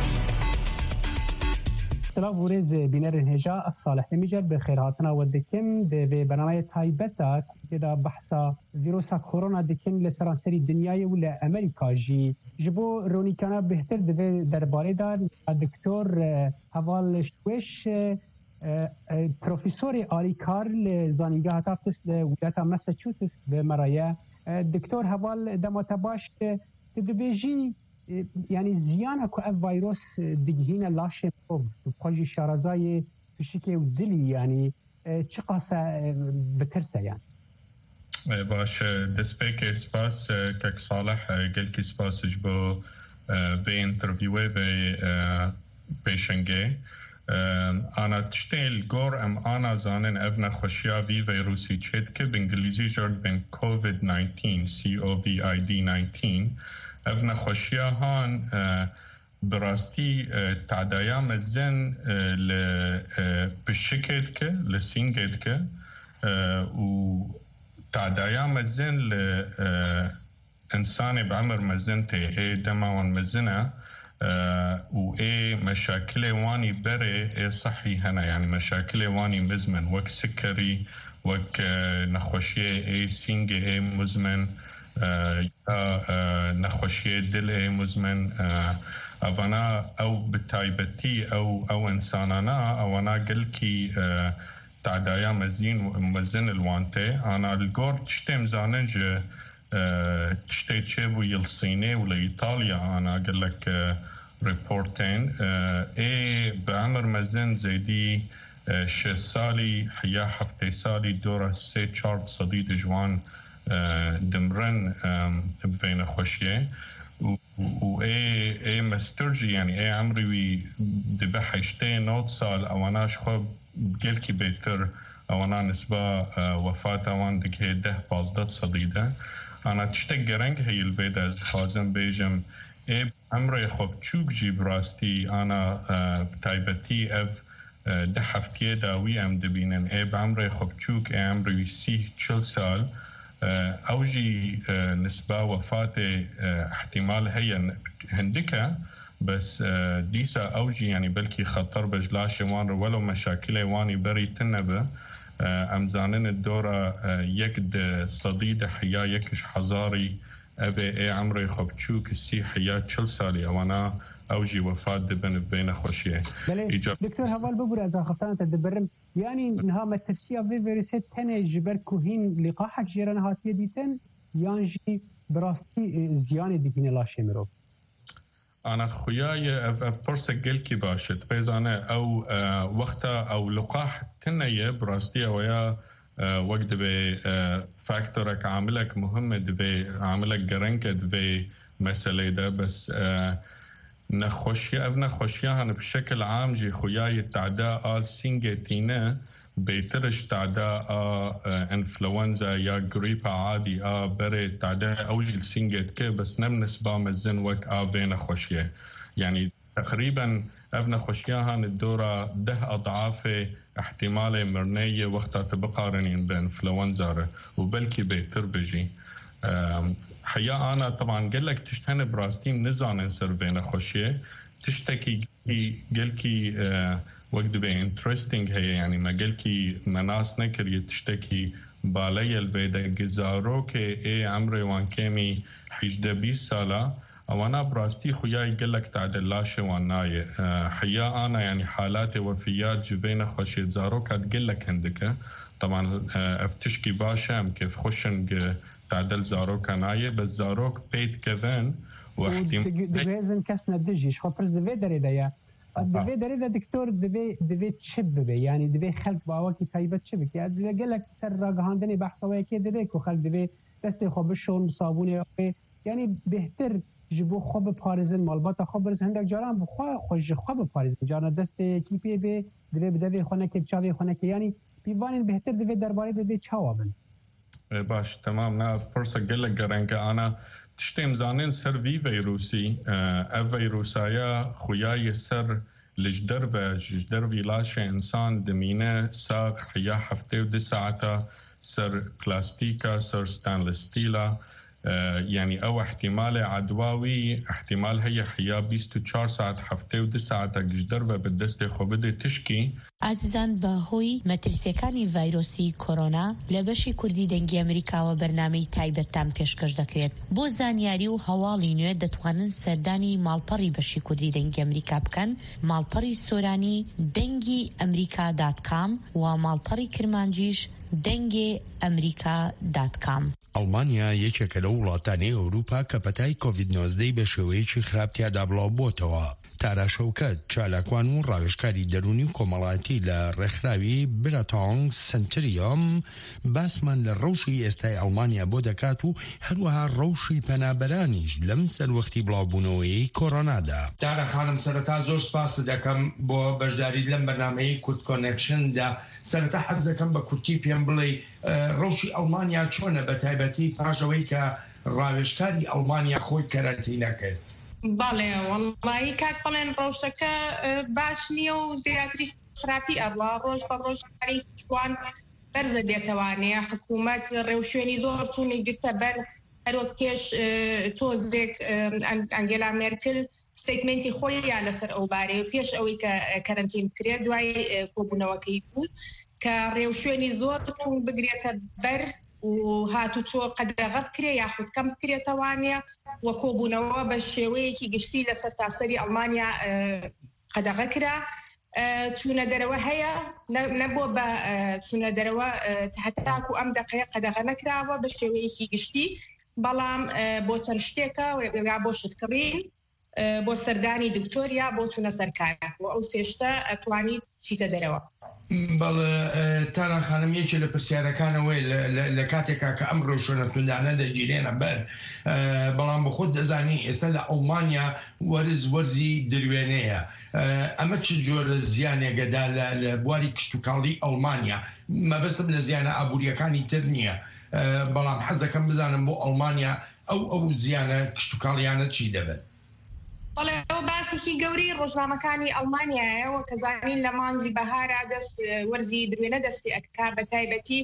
سلام ورز بینەرن هێژا الصالح میجر بخیر هاتنا و دکم د برنامه تایبەتا کدا بحثا ویروسا کرونا دکم لسرانسری دنیای و ل امریکا جی جبو رونیکانا بهتر د درباره دا دکتور حوال شوش پروفیسور آلی کارل زانیگاه تافتس ولایت ماساچوستس به مرایه دکتور حوال دماتباش تدبیجی یعنی زیان اکو اف ویروس دیگهین لاشه و پاجی شارزای فشکی و دلی یعنی چه قاسه بترسه یعنی
باش دسپیک سپاس کک صالح گل کی سپاس جبو و انترویوه به پیشنگه انا تشتیل گور ام انا زانن افنا خوشیا وی ویروسی چید که بانگلیزی جرد بین کووید ناینتین سی او وی آی دی ناینتین افنا خوشیا هان براستی تعدایا مزن ل بشکل که لسینگل که و تعدایا مزن ل انسان بعمر مزن ته دماوان مزنه و اي مشاكل واني بري اي صحي هنا يعني مشاكل واني مزمن وك سكري وك نخوشيه اي سينجي اي مزمن نخوشيه دل اي مزمن افانا او بتايبتي او او انسانانا او انا قلكي تعدايا مزين مزن الوانتي انا الجور تشتم زاننج تشتي تشيبو يلصيني ولا ايطاليا انا اقول لك ريبورتين اي بعمر مزن زيدي شي سالي حيا حفتي سالي دورة سي تشارت صديد جوان دمرن بفين خوشيه و اي اي مسترجي يعني اي عمري وي دبح يشتي نوت سال او اناش خب قلكي بيتر او انا نسبة وفاة وان دك هي ده بازدات صديدة انا تشتق رنگ هي الفيدا از خازم بيجم اي عمري خب چوب جي براستي انا بتايبتي اف ده هفتيه داوي ام دبينن اي بعمري خب چوك اي عمري سي چل سال اوجي نسبة وفاة احتمال هي هندكة بس ديسا اوجي يعني بلكي خطر بجلاش وان ولو مشاكل واني بري تنبه امزانن الدورة يكد صديد حيا يكش حزاري ابي اي عمري خبچوك السي حيا چل سالي وانا اوجي وفات دبن بين خوشيه
دكتور هوال ببر از خفتان تدبرم يعني انها مترسيا في فيروسات تاني جبر كوهين لقاحك جيران هاتيه ديتن يانجي براستي زيان ديكين لاشي مرو
أنا خوياي أف أف برسة قلكي باشت بيز أنا أو آه وقتها أو لقاح تنية براستي ويا آه وقت بي آه فاكتورك عاملك مهمة دبي عاملك جرنك دبي مسألة ده بس آه نخوشيا أبنا خوشيا هن بشكل عام جي خوياي التعداء آل سينجتينا بيترش تعداء آه انفلونزا يا غريبا عادي آه بري تعداء أوجي السينجت كي بس نم نسبة مزن وك آه فينا خوشية يعني تقريبا أفنا خشياهن الدورة ده أضعاف احتمال مرنية وقتها تبقارنين بإنفلونزا وبلكي بتربجي. حيا أنا طبعا قال لك تشتهن براستين نزان انسر بين خشية تشتكي قلكي اه وقت بي انترستينج هي يعني ما قلكي مناس نكر تشتكي بالي الفيدا جزاروك اي عمري وان كيمي حجده بيس سالة او انا براستي خوياي قال لك تعدل لاشي واناي اه حيا انا يعني حالات وفيات جبين خشية زاروك تقول لك عندك طبعا اه افتشكي باشا كيف خشنج تعدل زاروك ناية بس زاروك بيت كذن
واحتمال دبيزن كسنا دجيش خو برز دبي دري دايا دبي دري دا دكتور دبي دبي تشب بي يعني دبي خلق باوكي تايبه تشبك يعني قال لك سر راغاندني بحثوا كي دبي كو خلق دبي دستي خو بشون صابوني يعني بهتر جبو خو باريزن مالباتا خو برز هندك جاران بخو خوش خو باريزن جانا دستي كي بي بي دبي بدوي خونه كي تشاوي خونه كي يعني بيوان بهتر دبي درباري دبي تشاوبن
باش تمام ناف برسا قال لك قرنكا انا تشتم زانين سر في فيروسي اه فيروسايا خوياي سر لجدرفة جدرفي لاشي انسان دمينة ساق حيا حفتي ودي ساعتا سر بلاستيكا سر ستانلس ستيلا اه يعني او احتمال عدواوي احتمال هي حيا بيستو چار ساعت حفتي ودي ساعتا جدرفة بالدست خوبده تشكي
عزیزان بەهۆی مەترسیەکانی ڤایرۆسی کۆرۆنا لە بەشی کوردی دەنگی ئەمریکاوە بەرنامەی تایبەتتان پێشکەش دەکرێت بۆ زانیاری و هەواڵی نوێ دەتوانن سەردانی ماڵپەڕی بەشی کوردی دەنگی ئەمریکا بکەن ماڵپەڕی سۆرانی دەنگی ئەمریکا دات کام و ماڵپەڕی کرمانجیش دەنگی ئەمریکا دات کام.
ئەڵمانیا یەکێکە لە وڵاتانی ئەوروپا کە پەتای کۆڤید نۆزدە بە شێوەیەکی خراپتیادا بڵاوبووتەوە. تاراشەوکەت چالاکوان و ڕاگەشکاری دەرونی و کۆمەڵایەتی لە ڕێکخراوی برەتانگ سنتریۆم باسمان لە ڕەوشی ئێستای ئەڵمانیا بۆ دەکات و هەروەها ڕەوشی پەنابەرانیش لەم سەروەختی بڵاوبوونەوەی کۆرۆنادا.
دارە خانم سەرەتا زۆر سپاس دەکەم بۆ بەشداری لەم بەرنامەی کورد کۆنێکشندا سەرەتا حەز دەکەم بە کورتی پێم بڵێ ڕەوشی ئەڵمانیا چۆنە بە تایبەتی پاشەوەی کە ڕاوێژکاری ئەڵمانیا خۆی کەرەنتینە کرد.
بەڵێ وەڵڵی کاک بڵێن ڕۆژەکە باش نییە و زیاتری خراپی ئەڕوا ڕۆژ بە ڕۆژکاری جوان بەرزە بێتەوانەیە حکوومەت ڕێوشێنی زۆر چوونی گرتە بەر هەرۆک پێش تۆزێک ئەنگێلا مێرکل ستیتمنتی خۆیان لەسەر ئەو بارەیە و پێش ئەوەی کە کەرەنتین بکرێت دوای کۆبوونەوەکەی بوو کە ڕێوشێنی زۆر چوون بگرێتە بەر و هاتو چۆ قەدەغە بکرێ یاخود کەم بکرێتەوانە وە کۆبوونەوە بە شێوەیەکی گشتی لە سەرتاسەری ئەڵمانیا قەدەغە کرا چوونە دەرەوە هەیە نەبووە بە چوونە دەرەوە هەتاکو ئەم دەقەیە قەدەغە نەکراوە بە شێوەیەکی گشتی بەڵام بۆ چەند شتێکە یا بۆ شتکڕین بۆ سەردانی دکتۆریا بۆ چوونە سەرکارە و ئەو سێشتە ئەتوانی چیتە دەرەوە.
بەڵێ تاران خانم یەکێ لە پرسیارەکانەوەی لە کاتێکا کە ئەم ڕۆژۆنەتوندانە دەگیرێنە بەر بەڵام بە خۆت دەزانی ئێستا لە ئەڵمانیا وەرز وەرزی دروێنەیە ئەمە چ جۆرە زیانێگەدا لە بواری کشتتوکاڵی ئەڵمانیا مەبەستم لە زیانە ئابوووریەکانی تر نییە بەڵام حەز دەکەم بزانم بۆ ئەڵمانیا ئەو ئەو زیانە کشتتوکاڵیانە چی دەبێت.
بەڵێ ئەو باسێکی گەوری ڕۆژنامەکانی ئەڵمانیایەوە کە زانین لە مانگی بەهارا دەست وەرزی درێنە دەست پێ ئەکا بە تایبەتی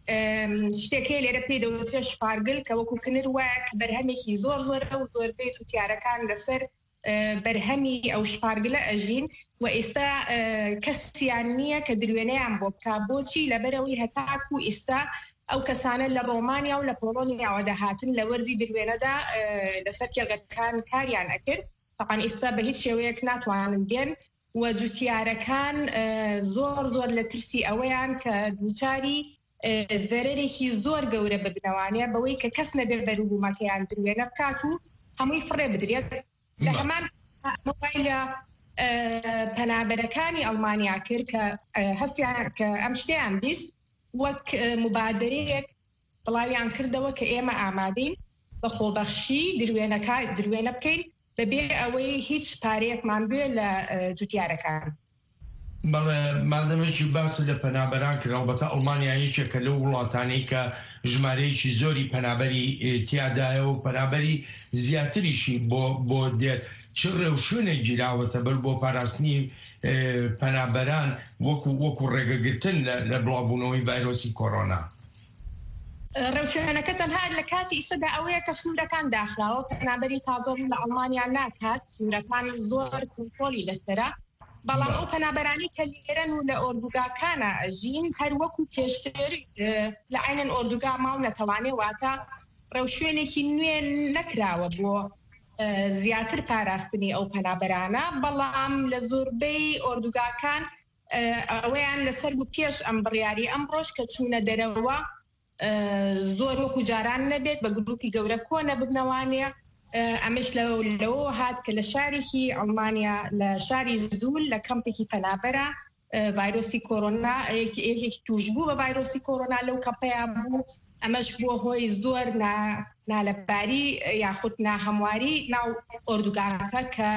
شتێکی لێرە پێ دەوترێ شپارگل کە وەکو کنر وایە کە بەرهەمێکی زۆر زۆرە و زۆربەی جوتیارەکان لەسەر بەرهەمی ئەو شپارگلە ئەژین و ئێستا کەسیان نییە کە درێنەیان بۆ بکا بۆچی لەبەرەوەی هەتاکو ئێستا ئەو کەسانە لە ڕۆمانیا و لە پۆڵۆنیاوە دەهاتن لە وەرزی درێنەدا لەسەر کێڵگەکان کاریان ئەکرد طبعا ئێستا بە هیچ شێوەیەک ناتوانن بێن و جوتیارەکان زۆر زۆر لە ترسی ئەوەیان کە دووچاری زەرێکی زۆر گەورە ببنەوانەیە بەوەی کە کەس نەبێ بەروبوومەکەیان درێنە بکات و هەمووی فڕێ بدرێت لە هەمان مۆبایلە پەنابەرەکانی ئەڵمانیا کرد کە هەستیان کە ئەم شتیان بیست وەک مبادرەیەک بڵاویان کردەوە کە ئێمە ئامادەین بە خۆبەخشی درێنە بکەین بەبێ ئەوەی هیچ پارەیەکمان بێ لە جوتیارەکان.
بەڵێ مادەمێکی باس لە پەنابەران کرد ئەڵبەتە ئەڵمانیا یەکێکە لەو وڵاتانەی کە ژمارەیەکی زۆری پەنابەری تیادایە و پەنابەری زیاتریشی بۆ بۆ دێت چ ڕێوشوێنێک گیراوەتە بەر بۆ پاراستنی پەنابەران وەکو وەکو ڕێگەگرتن لە بڵاوبوونەوەی ڤایرۆسی کۆڕۆنا؟
ڕێوشوێنەکە تەنها لە کاتی ئیسەدا ئەوەیە کە سنوورەکان داخراوە پەنابەری تازە لە ئەڵمانیا ناکات، سنوورەکان زۆر کۆنترۆلی لەسەرە، بەڵام ئەو پەنابەرانی کە لێرەن و لە ئۆردوگاکانە ئەژین هەر وەکو پێشتر لە عینەن ئۆردوگا ماو نەتەوانێ واتە ڕێوشوێنێکی نوێ نەکراوە بۆ زیاتر پاراستنی ئەو پەنابەرانە، بەڵام لە زۆربەی ئۆردوگاکان ئەوەیان لەسەر بوو پێش ئەم بڕیاری ئەمڕۆژ کە چوونە دەرەوە زۆر وەکو جاران نەبێت بە گروپی گەورە کۆنە ببنەوانێ. ئەمەش لەوە هات کە لە شارێکی ئەڵمانیا لە شاری زدول لە کەمپێکی پەنابەرە ڤایرۆسی کۆڕۆنا یەکێکی توش بوو بە ڤایرۆسی کۆڕۆنا لەو کەمپەیە بوو. ئەمەش بووە هۆی زۆر نالەباری یاخود ناهەمواری ناو ئۆردوگاکە کە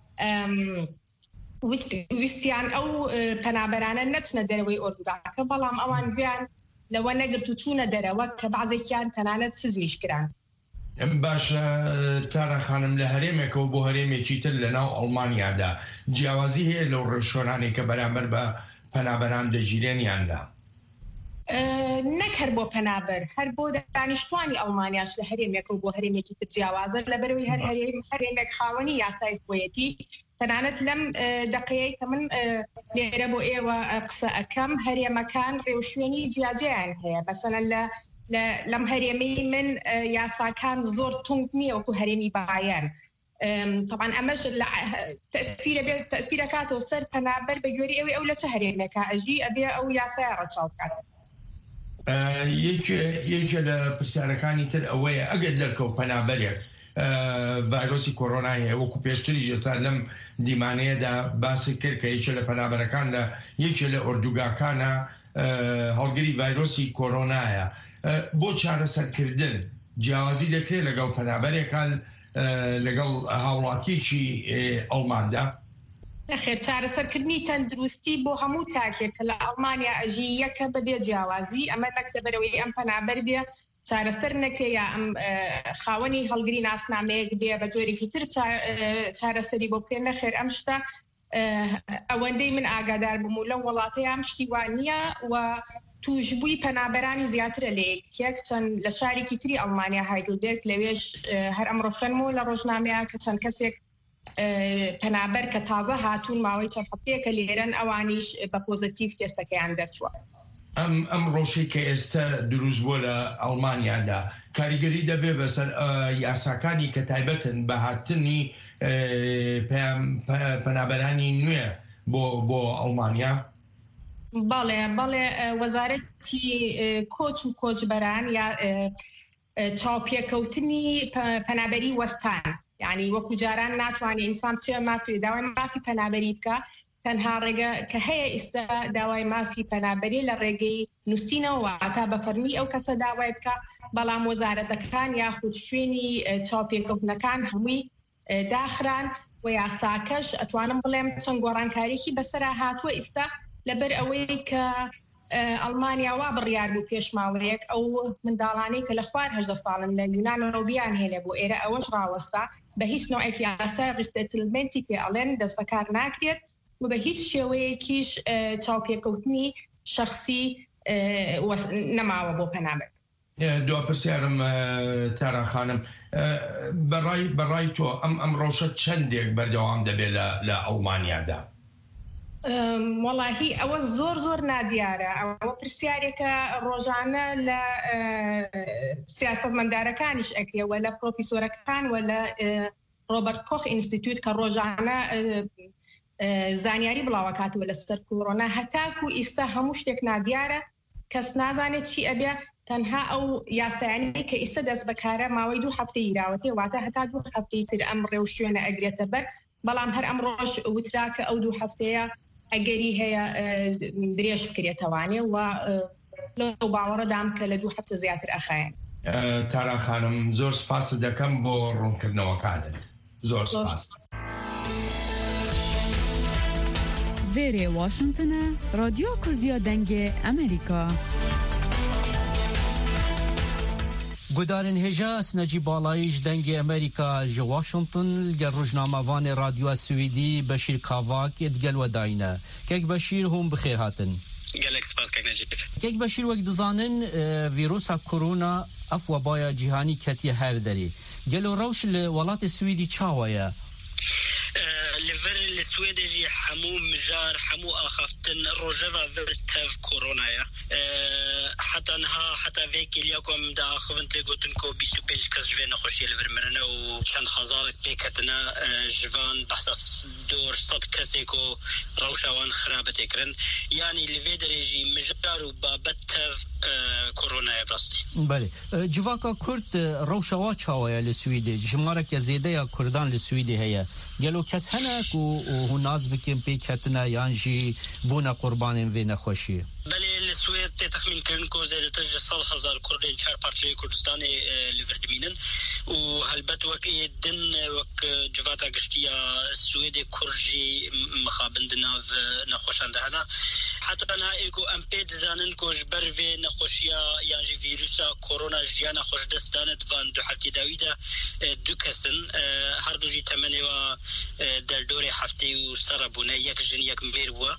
ویستیان ئەو پەنابەرانە نەچنە دەرەوەی ئۆردوگاکە، بەڵام ئەوان گویان لەوە نەگرت و چوونە دەرەوە کە بەعزێکیان تەنانەت سزمیش کران.
باشە تارە خانم لە هەرێمێکەوە بۆ هەرێمێکی تر لە ناو ئەڵمانیادا جیاوازی هەیە لەو ڕێوشۆنانێک کە بەرامبەر بە پەنابەران دەگیرێنیاندا؟
نەک هەر بۆ پەنابەر، هەر بۆ دانیشتوانی ئەڵمانیاش لە هەرێمێکەوە بۆ هەرێمێکی تر جیاوازە لەبەرەوەی هەر هەرێم هەرێمێک خاوەنی یاسای خۆیەتی. تەنانەت لەم دقەیەی کە من لێرە بۆ ئێوە قسە ئەەکەم هەرێمەکان ڕێوشوێنی جیاجیان هەیە، بەسەنە لە لەم هەرێمەی من یاساکان زۆر تونگ نییە وەکو هەرێمی بایان. طبعا ئەمەش تەسیرەکاتەوە سەر پەنابەر بە گوێری ئەوەی ئەو لە چه هەرێمێکە ئەژی ئەبێ ئەو یاسای ڕەچاو بکات.
یەکێ لە پرسیارەکانی تر ئەوەیە ئەگەر دەرکەوت پەنابەرێک ڤایرۆسی کۆڕۆنایە وەکو پێشتری ئێستا لەم دیمانەیەدا باسی کرد کە یەکێ لە پەنابەرەکان لە یەکێ لە ئۆردوگاکانە هەڵگری ڤایرۆسی کۆڕۆنایە، بۆ چارەسەرکردن جیاوازی دەکرێت لەگەڵ پەنابەرێکان لەگەڵ هاوڵاتیەکی ئەڵماندا؟
نەخێر، چارەسەرکردنی تەندروستی بۆ هەموو تاکێک کە لە ئەڵمانیا ئەژی یەکە بەبێ جیاوازی، ئەمە نەک لەبەرەوەی ئەم پەنابەر بێ چارەسەر نەکرێ یا ئەم خاوەنی هەڵگری ناسنامەیەک بێ بە جۆرێکی تر چارەسەری بۆ بکرێن. نەخێر، ئەم شتە ئەوەندەی من ئاگادار بووم و لەم وڵاتەیە ئەم شتی وان نییە و توشبووی پەنابەرانی زیاترە لە یەکێک چەند لە شارێکی تری ئەڵمانیا هایدلبێرگ لەوێش هەر ئەمڕۆ خوێنمەوە لە ڕۆژنامەیە کە چەند کەسێک پەنابەر کە تازە هاتوون ماوەی چەند هەفتەیەکە لێرەن ئەوانیش بە پۆزتیڤ تێستەکەیان دەرچووە.
ئەم ئەم ڕۆژەی کە ئێستا دروست بووە لە ئەڵمانیادا کاریگەری دەبێ بەسەر یاساکانی کە تایبەتن بە هاتنی پەنابەرانی نوێ بۆ بۆ ئەڵمانیا؟
بەڵێ بەڵێ وەزارەتی کۆچ و کۆچبەران یا چاوپێکەوتنی پەنابەری وەستان، یعنی وەکو جاران ناتوانێت ئینسان بچێ مافی داوای مافی پەنابەری بکە، تەنها ڕێگە کە هەیە ئێستا داوای مافی پەنابەری لە ڕێگەی نووسینەوە تا بە فەرمی ئەو کەسە داوای بکە، بەڵام وەزارەتەکان یاخود شوێنی چاوپێکەوتنەکان هەمووی داخران و یاساکەش ئەتوانم بڵێم چەند گۆڕانکاریەکی بەسەرا هاتووە ئێستا لەبەر ئەوەی کە ئەڵمانیا وا بڕیار بوو پێش ماوەیەک ئەو منداڵانەی کە لە خوار هەژدە ساڵن لە یونانەوە بیان هێنێ بۆ ئێرە ئەوەش ڕاوەستا بە هیچ نوعێکی یاسای ڕیستێتلمنتی پێ ئەڵێن دەست بەکار ناکرێت و بە هیچ شێوەیەکیش چاوپێکەوتنی شخصی نەماوە بۆ پەنابەر.
دو پرسیارم تارا خانم بەڕای بەڕای تۆ ئەم ئەم ڕۆژە چەندێک بەردەوام دەبێت لە ئەڵمانیادا؟
وەڵاهی ئەوە زۆر زۆر نادیارە، ئەوە پرسیارێکە ڕۆژانە لە سیاسەتمەندارەکانیش ئەکرێەوە لە پرۆفیسۆرەکان و لە ڕۆبەرت کۆخ ئینستیتوت کە ڕۆژانە زانیاری بڵاوەکاتەوە لەسەر کۆڕۆنا هەتاکو ئێستا هەموو شتێک نادیارە، کەس نازانێت چی ئەبێ، تەنها ئەو یاسایانی کە ئێستا دەست بەکارە ماوەی دوو هەفتەی ئیراوەتێ واتە هەتا دوو هەفتەی تر ئەم ڕێو شوێنە ئەگرێتە بەر، بەڵام هەر ئەم ڕۆژ وتراکە ئەو دوو هەفتەیە ئەگەری هەیە درێژ بکرێتەوانێ و لەو باوەڕەدام کە لە دوو هەفتە زیاتر ئەخایەن.
تارا خانم زۆر سپاس دەکەم بۆ ڕوونکردنەوەکانت. زۆر سپاس.
وێرێ واشنگتنە رادیۆ کوردیا دەنگێ ئەمریکا.
گودارن هجاس نجی بالایش دنگ امریکا ج واشنطن گر روزنامه‌وان رادیو سوئدی بشیر کاواک ادگل وداینه که بشیر هم بخیر هاتن
گلکس پاس که نجیب
که بشیر وقت دزانن ویروس کرونا اف وبای جهانی کتی هر داری گلو روش لولات سوئدی چاویا
لفر السويد جي حمو مجار حمو اخفتن روجرا فيرتاف كورونا يا حتى انها حتى فيك اليوم دا اخوانت قلتن كو بيسو بيش كسجفين خوشي لفر مرنا وكان خزارك بيكتنا جوان بحث دور صد كسيكو روشا وان خرابت يكرن يعني لفيدر يجي مجار وبابتاف كورونا يا براستي
بله جواكا كرد روشا واتشاويا لسويدي جمارك يا زيده يا كردان لسويدي هي گلو کس هنک و هو ناز بکن پیکتنا یانجی بونا قربان وی نخوشی
بله السويد تخمين كرنكو زي تجي صل هزار كردين كار بارتي كردستاني ليفردمينن وهلبت وكي دن وك جفاتا قشتيا السويد كرجي مخابندنا نخوشان دهنا حتى انا ايكو امبيد زانن كو جبر في نخوشيا يعني فيروسا كورونا جيانا خوش دستان دفان دو حالتي داويدا دو كسن هر دو جي تمني و در دوري حفتي وسربونا يك جن يك ميروا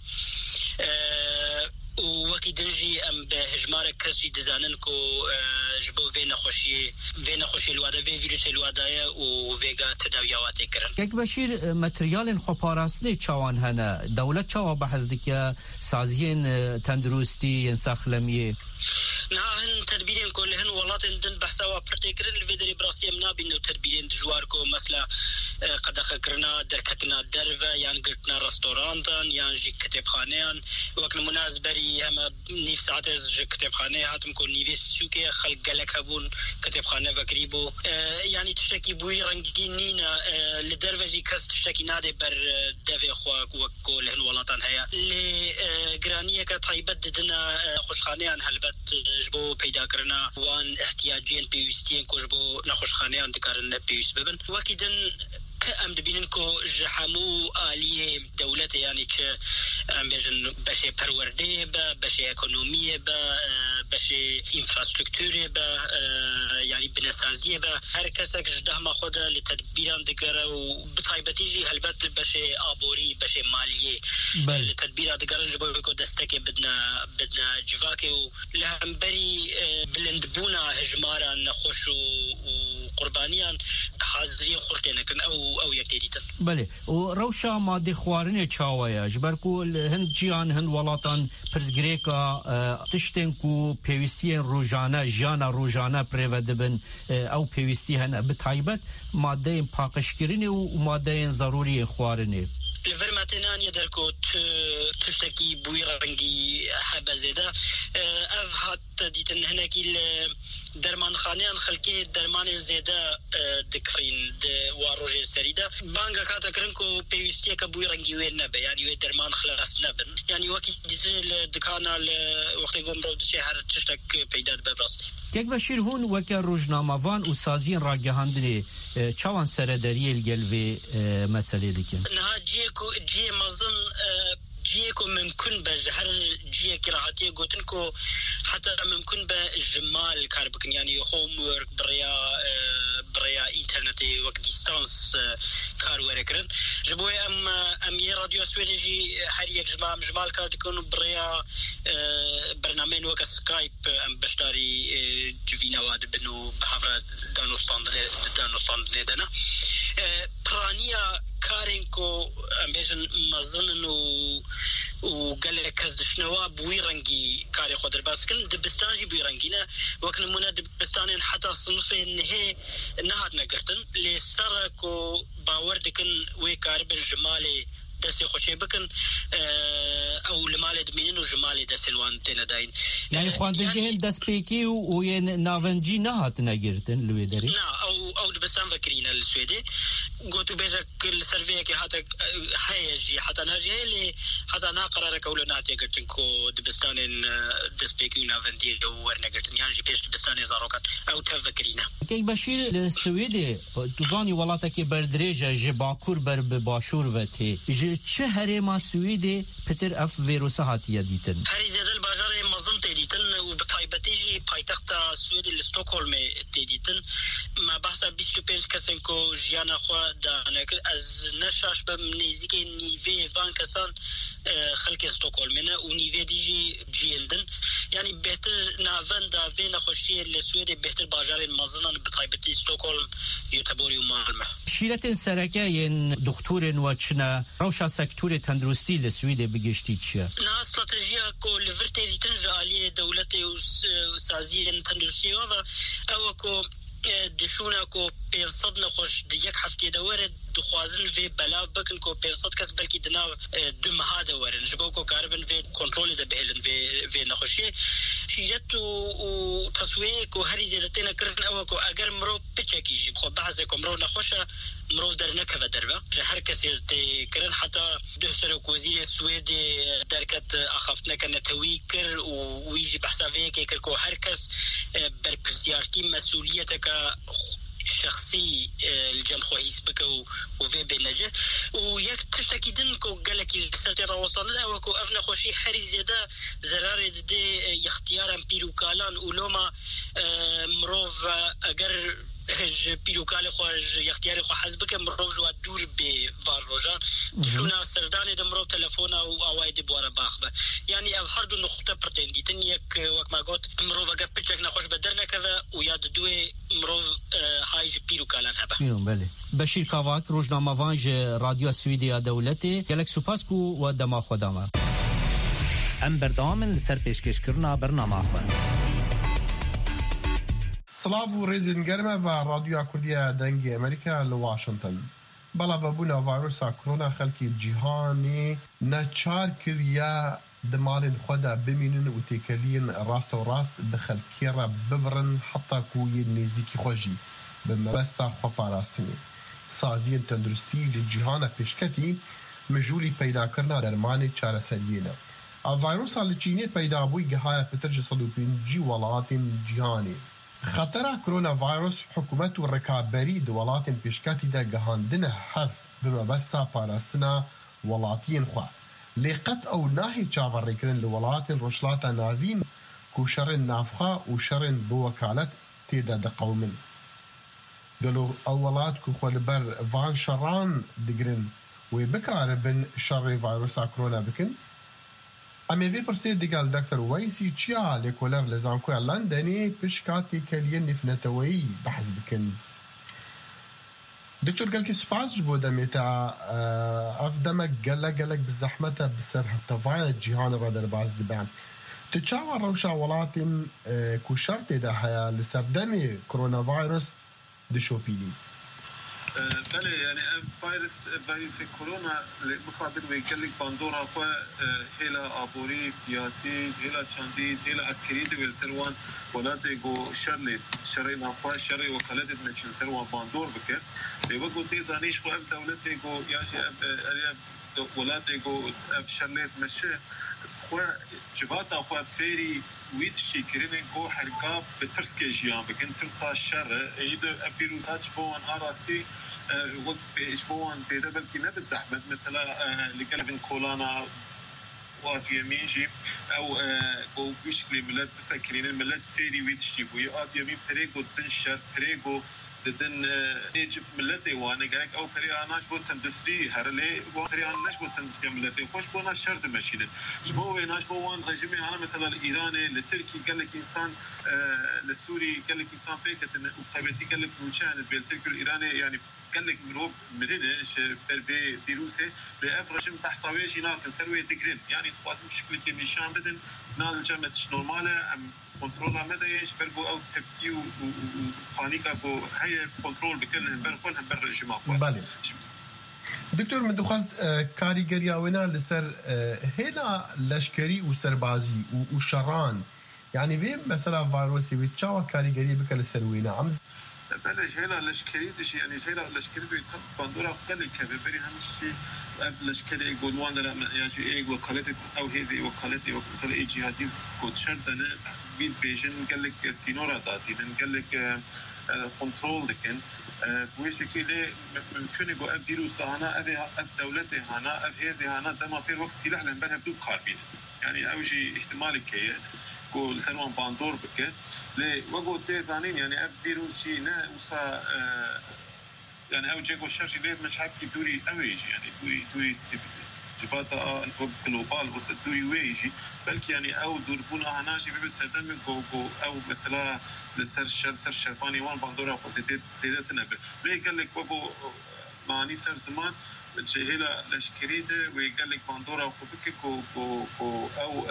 وكي دنجي ام بهجمار كسي دزانن كو جبو في نخوشي في نخوشي الوادا في فيروس الوادا و فيغا تداويات كرن
یک بشیر ماتریال خپاراسنی چوان هنه دولت چوا بحثدك سازين تندرستي انسخلميه
نهان تدبيرين كلهن ولات دن بحثوا برتكرن الفيدري براسي منا بينو تدبيرين دجواركو مثلا قد خكرنا دركتنا درفا يعني قلتنا رستورانتان يعني جي كتابخانيان وقت مناسبري اما نيف ساعات جي كتابخانه هاتم كون نيف سوكي خلق قالك هبون كتابخانه وقريبو يعني تشتكي بوي رنجينينا لدرفا جي كاس تشتكي نادي بر دافي خواك وكلهن ولاتان هيا اللي قرانيه كطيبت دنا خوشخانيان هلبت جبو پیدا کرنا وان احتیاجین پیوستین کو جبو نخوشخانه اندکارن پیوست ببن وکیدن ام دبینن کو جحمو آلیه دولت یعنی که ام بجن بشه پرورده با بشه اکونومیه با بشه انفراستراکتوره با یعنی بنسازیه با هر کسی که جده ما خود لتدبیران دگره و بطایبتی جی هلبت بشه آبوری بشه مالیه لتدبیران دگرن جبو کو دستک بدنا بدنا جواکه و لهمبری بلندبونا هجمارا نخوش و قربانیان حاضرین خورتين كن او او يكتيدن
بله و روشا ماده خوارنه چاويا جبركو هند جيان هند ولاتان پرزگريكا تشتنكو پيوستين روجانا جانا روجانا پريودبن او پيوستي هن بتايبت ماده پاقشگرين و ماده ضروري خوارنه
الفرماتنان يدركو تشتكي بوي رنگي حبزده اف هات ديتن هناكي درمان خانيان خلقي درمان زيده دكرين واروجي سريده بانغا كاتا كرنكو بيستي كبوي رنگي وين نبه يعني درمان خلاص نبن يعني وقت ديتن دكانا وقت يقوم رو شهر تشتك پیداد ببرست
یک بشیر هون وکه روزنامه‌وان و سازین راگهاندنی چوان سرداری الگلوی مسئله دیکن
نه جیکو جی مزن جيكو ممكن بجهر جيك راحتي قلتنكو حتى ممكن بجمال كاربكن يعني هوم ورك بريا بريا انترنتي وقت ديستانس كار وركرن جبوي ام ام راديو سويدي هر يك جماعه جمال كار تكون بريا برنامج وقت سكايب ام بشتاري جفينا واد بنو بحفره دانو ستاندر دانو ستاندر دنا برانيا كارينكو امبيجن مزنن و وقال كز دشنوا بوي رنگي كاري خضر باسكن دبستانجي بوي رنگينا وكن منا دبستانين حتى صنفه نهي نهات نقرتن لسركو باوردكن وي كار بالجمالي دسي خوشي بكن او لمال دمينن وجمالي دسن وان تنداين
يعني خواندگين دس بيكي وين نافنجي نهات نقرتن لويدري
نا او او دبستان فكرين السويدي قلت بيجك السيرفي كي حتى حيجي حتى ناجي اللي حتى نا قرارك اول ناتي قلتن كو دبستان دس بيكي نافندي ورنا قلتن يعني بيش دبستان زاروكات او تفكرينا
كي بشير السويدي دوزاني ولاتك بردريجه جباكور بر بباشور وتي چه هرما سويدي بتر اف فيروس هاتيه ديتن
هري زيد الباجار مظن تديتن وبطيب بتيجي بايتخت سويد لستوكهولم تيديتن ما بحث بیست و پنج کسان کو جیانا خو دانه از نشاش به نزدیک نیوه وان کسان خلق استوكهولم نه و نیوه دیجی جیندن یعنی بهتر ناون دا و نخوشی لسوید بهتر باجار مازنان بطایبتی استوكهولم يعتبر مهمه
شیرت سرکه دکتور وچنا روشا سکتور تندرستی لسوید بگشتی چیه
نه استراتژیا کو لورت دیتن جالی دولت و سازی تندرستی و او کو دشونا کو پنصد نخوش د یک هفته دوره دخوازن و بلا بکن کو پنصد کس بلکی دنا دم هاده ورن جبو کو کاربن و کنترل د بهلن و و نخوشی شیرت و تسویه کو هری زیادتنا کرن او کو اگر مرو پچکی خو بعض کو مرو نخوشه مرو در نکوه دربه هر کسی کرن حتی ده سر وزیر سوید درکت اخفت نکنه توی کر و ویجی بحثاویه که کر کو هر کس بر پرسیارتی مسئولیت که شخصي الجم خويس بكو وفي بنجه وياك تشتكيدن كو قالك سرتي وصلنا وكو افنا خوشي حري زياده زرار دي اختيار امبيرو كالان ولوما مروف اگر ج بيروكال خوج اختياري خو حسبك مروف جو دور به واروجان شونا سردان دمرو تليفون او اوايد بورا باخبه يعني هر دو نقطه برتندي تنيك وقت ما قلت مروف اگر بيچك نخوش بدرنا كذا وياد دوي مروف هاي بيروكالان هبه
يوم بله بشير كاواك روزنامه وانج راديو سويديا دولتي گلک سپاسکو و دما خدامه
ام بردام لسر پیشکشکرنا برنامه خو
سلااف و ڕێزین گەرمە بە ڕادیۆ کوردیە دەنگی ئەمریکا لە واشنگتن بەڵاوەبوونا ڤایرۆسا کۆرۆنا خەڵکی جیهانی نەچار کردە دمالên xwe de bimînin û têkeliyên rast û rast bi xelkê re bibirin heta ku yên nêzîkî xwe jî bi mebesta xweparastinê saziyên tenduristî li cîhana pêşketî mijûlî peydakirina dermanê çareseriyê ne a ڤayrosa li Çînê peydabûyî gihaya pitir ji sed û pêncî welatên cîhanê خطرا کرونا وایروس حکومت و رکابری د ولاتین پیشکاتی د گهاندنه حف به مبستا پاراستنا ولاتین خو لقت او ناهی چاور ریکرن لولاتین رشلاتا ناوین کو شرن نافخه او شرن بو وکالت تیدا د قومن قالوا اولات کو خو بر وان شران دگرن و بکاربن شر وایروس کرونا بکن امی وی پرسید دیگل دکتر ویسی چیا لکولر لزانکوی لندنی پشکاتی کلیه نفنتوی بحث بکن دکتر قال كي سباز بودا متى افدمك قال لك قال لك بالزحمه بسر تفاعل جيهان رادر باز دبان تشاور روشا ولاتن كو شرط ده حياه لسبدمي كورونا فيروس دشوبيلي
بله يعني فيروس فيروس كورونا مخابر ويكلك باندورا خو هلا ابوري سياسي هلا چاندي هلا عسكري دي سروان ولاتي جو شرلي شري نافا شري وكالات من سروان باندور بك بيقول دي زانيش خو دولتي جو ياجي ولاتي جو شرليت مشي خو جواتا خو فيري ويت شيكرين كو حركه بترسكي جيان بكن ترسا الشر ايد ابيروسات بون اراسي وقت بيشبون زياده بلكي نفس زحمه مثلا لقلب كولانا وات يمينجي او او بيشكل ملت مسكرين الملت سيري ويت شيكو يات يمين بريغو تنشر بريغو ددن نيجي ملتي وانا قالك او بري اناش بو تندستري هرلي بو بري اناش بو تندستري ملتي خوش بونا شرط ماشين جبو اناش بو وان رجيمي انا مثلا الايراني التركي قال لك انسان للسوري قال لك انسان بيكت وقبتي قال لك وشان بالتركي الايراني يعني قال لك مروب مرينش بربي ديروسي بافرش بحصاوي جينات سروي تجرين يعني تخواصم بشكل كي نشان بدن نال جامتش نورماله ام كنترول مدايش بربو او تبكي وبانيكا كو هي كنترول بكل برفون بر رجيم
بالي دكتور من دخواست كاريجريا ونا لسر هنا لشكري وسربازي وشران يعني في مثلا فيروسي بتشاوا كاريجري بكل سروينا عم
بلش هنا لشكريت شيء يعني هنا لشكريت بيتحط باندورا قال لك بري همشي لشكري يقول وانا يعني ايه وكالتي او هذه وكالتي مثلا اي جهاديز كود شرط انا بيت بيجن قال لك سينورا داتي قال لك كنترول لكن بويش كده ممكن يقول اديروا سانا اف دولتي هنا اف هذه هنا ده ما في وقت سلاح لان بدها بدو قاربين يعني اوجي احتمال كيه کو سروان باندور بکه ل وگو تزانین يعني اب فيروسي نا وصا يعني او جيكو الشرش ليه مش حكي دوري اويجي يعني دوري دوري جباتا الوب جلوبال بس دوري ويجي بلكي يعني او دوربونا هناجي بس دم جو جو او مثلا لسر شر سر شرباني وان باندورا بوزيتيت زيادة نبه ليه قال لك وگو معني سر زمان جهلا لشكريده وقال لك باندورا خبك كو كو كو او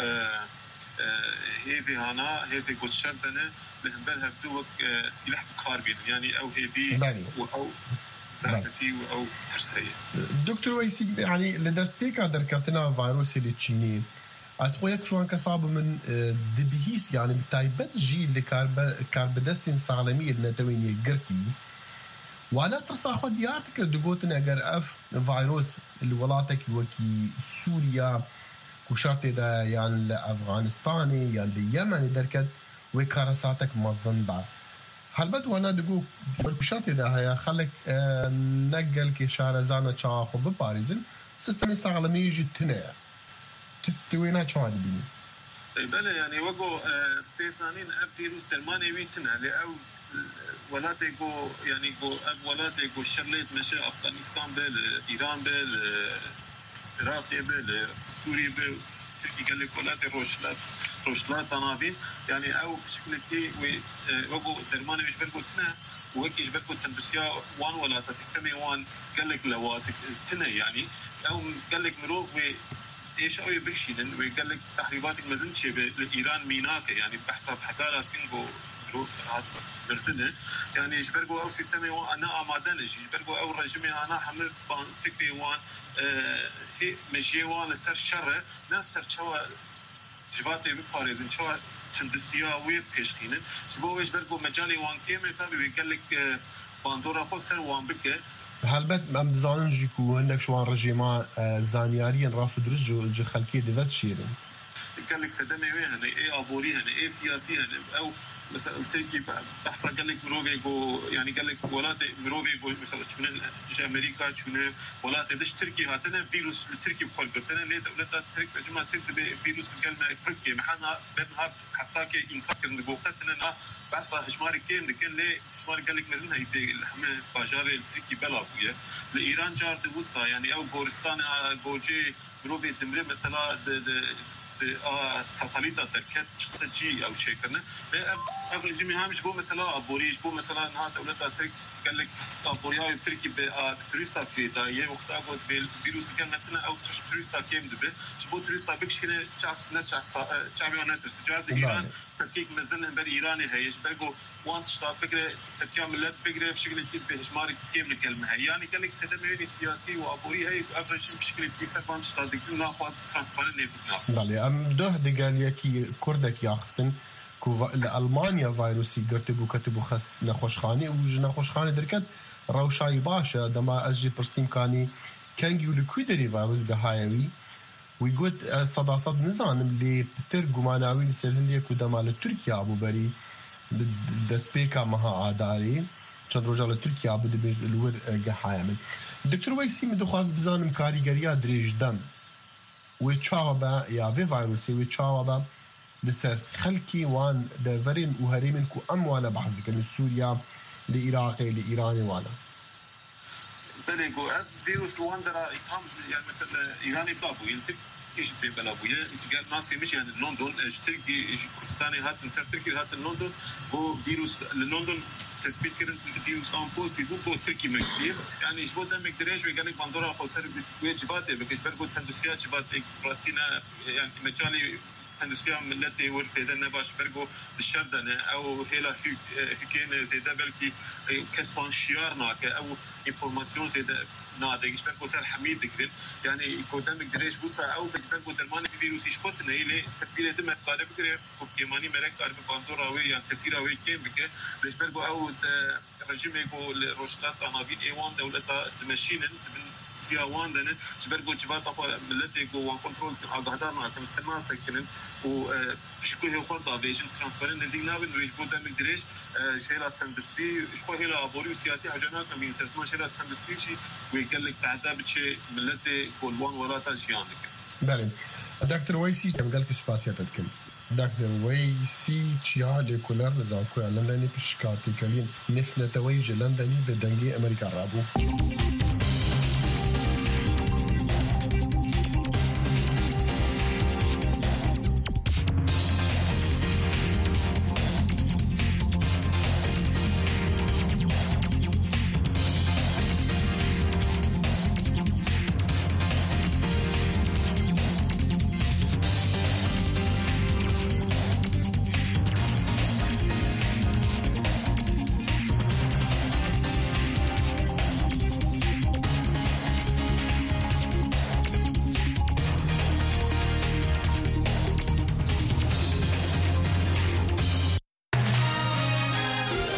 هذي هانا هذي قد شردنا لهنبالها بدوك سلاح كاربين يعني او هذي او زعتتي او ترسيه
دكتور ويسي يعني لدستيك هذا كاتنا فيروس اللي تشيني اسبوعك شو انك صعب من دبيهيس يعني بتايبت جي اللي كارب كاربدستين سالمي النتويني قرتي ولا ترصح خد ديارتك دقوتنا اگر اف فيروس الولاتك وكي سوريا وشرطي دا يعني لأفغانستاني يعني ليمن دركت وكارساتك مزنبع هل بد وانا دقو شرطي دا هيا خلك اه نقل كي شارزانا شاخو بباريزن سيستمي ساغلمي يجي تنيا تتوينا شو هاد بيني
بلا يعني وقو اه تيسانين اب فيروس تلماني ويتنا لأو ولاتي جو يعني جو اب ولاتي جو شرليت مشي أفغانستان بل إيران بل العراق بل سوريا بل تركي قال لك ولات روشلات روشلات تنابين يعني او بشكل كي وقو درماني مش برقو تنا وهيك ايش برقو تندسيا وان ولا تسيستمي وان قال لك لواسك تنا يعني او قال لك مروق و ايش او يبكشين وقال لك تحريبات المزنشي لايران ميناك يعني بحسب حسارات كنغو مروق دردنه يعني ايش برقو او سيستمي وان انا امادنش ايش برقو او رجمي انا حمل فكري وان هي مجيء وان السر شر ناس سر شوا جباتي بباريزن شوا تندسيا وير بيشخينن شبو ايش برقو مجالي وان كيمي تابي بيقال لك باندورا خو سر وان بكه
هل بد ام دزانن جيكو هندك شوان رجيما زانياريين راسو درجو جو خلكي ديفات شيرن
قال لك سدمي وين اي ابوري هنا اي سياسي هنا او مثلا التركي بحثا قال لك مروفي جو يعني قال لك ولاد مروفي جو مثلا شنو جا امريكا شنو ولاد دش تركي هاتنا فيروس التركي بخل برتنا ليه دولتها ترك جماعه ترك فيروس الكلمه تركي محنا بنها حتى كي ينكر نبوقتنا بحثا حشماري كين كان ليه حشماري قال لك مزنها يدي الحمى باجاري التركي بلا بويا لايران جار دوسا يعني او غورستان جوجي مروفي دمري مثلا اه ساتاليتا تركت تجي او شيء كنا افرج جيمي هامش بو مثلا ابوريش بو مثلا نهات اولادها ترك قال لك ابوريا تركي بتوريستا كيتا هي وقت اقعد بالفيروس كان مثلا او توريستا كيم دبه شبو توريستا بكشكنا تشاف نتشا تشاميونات تجارة ايران تركيك مزنن بر ايراني هيش برغو وانت شتا فكره تكاملات فكره بشكل كده بهشمار كيم الكلمه هي يعني قال لك سدمري سياسي وابوري هي افرج بشكل بيسر وانت شتا دكنا خاص ترانسبارنت نيستنا
بله ام ده دقال يكي كردك ياختن كو لألمانيا فيروسي قرتبو كتبو خس نخوشخاني وج نخوشخاني دركت روشاي باشا دما أجي برسيم كاني كانجيو لكويدري فيروس قهايوي ويقول صداصد نزان اللي بترقو ماناوي لسلهندية كو دما لتركيا أبو بري دسبيكا مها عاداري چند روجا لتركيا أبو دبيج الور قهايمن دكتور ويسي مدو خواست بزانم كاريگريا دريج دم ويتشاوبا يا في فيروسي ويتشاوبا لسر خلكي وان دافرين وهريمن كو اموانا بحث ذكر سوريا لإراقي لإيراني وانا
بله كو فيروس واندرا يقام يعني مثلا إيراني بلابو ينتك ايش بلابو قال ناسي مش يعني لندن اشتركي كردستاني هات نسر تركي هات لندن هو فيروس لندن تثبيت كرن فيروس ان بوزي بو بو تركي مكبير يعني ايش بده مقدرش وقال لك باندورا خسر بيجفاته بكش برغو تندسيا جفاتك راسكينا يعني مجالي هندسيا ملتي ور زيدنا باش برغو الشردنه او هلا هكين زيدا بلكي كسوان شيارنا او انفورماسيون زيدا ناديش برغو سال حميد ذكر يعني قدامك دريش بوسا او برغو درمان فيروس يشخطنا الى تبيله دم قارب كره كيماني ملك قارب باندورا وي يعني كثيره وي كيم بك ليش برغو او رجيم يقول روشلات انابيل ايوان دولتها تمشينن سياوان دنا جبرجو جبات أخو ملتي جو وان كنترول أقدار ما كم سنة سكنن وبشكل هي خرطة بيجن ترانسبارنت نزينا بين ويجبو دم الدريش شيرات تنبسي شكل هي لابوري سياسي حاجنا كم ينسرس ما شيرات تنبسي شيء ويقول لك تعتاب شيء ملتي كل وان ولا تشيانك.
بله دكتور ويسي كم قال كش باسيات تكلم. دکتر ویسی چیا لیکولر زاکو لندنی پشکارتی کلین نفنتوی جلندنی به دنگی امریکا رابو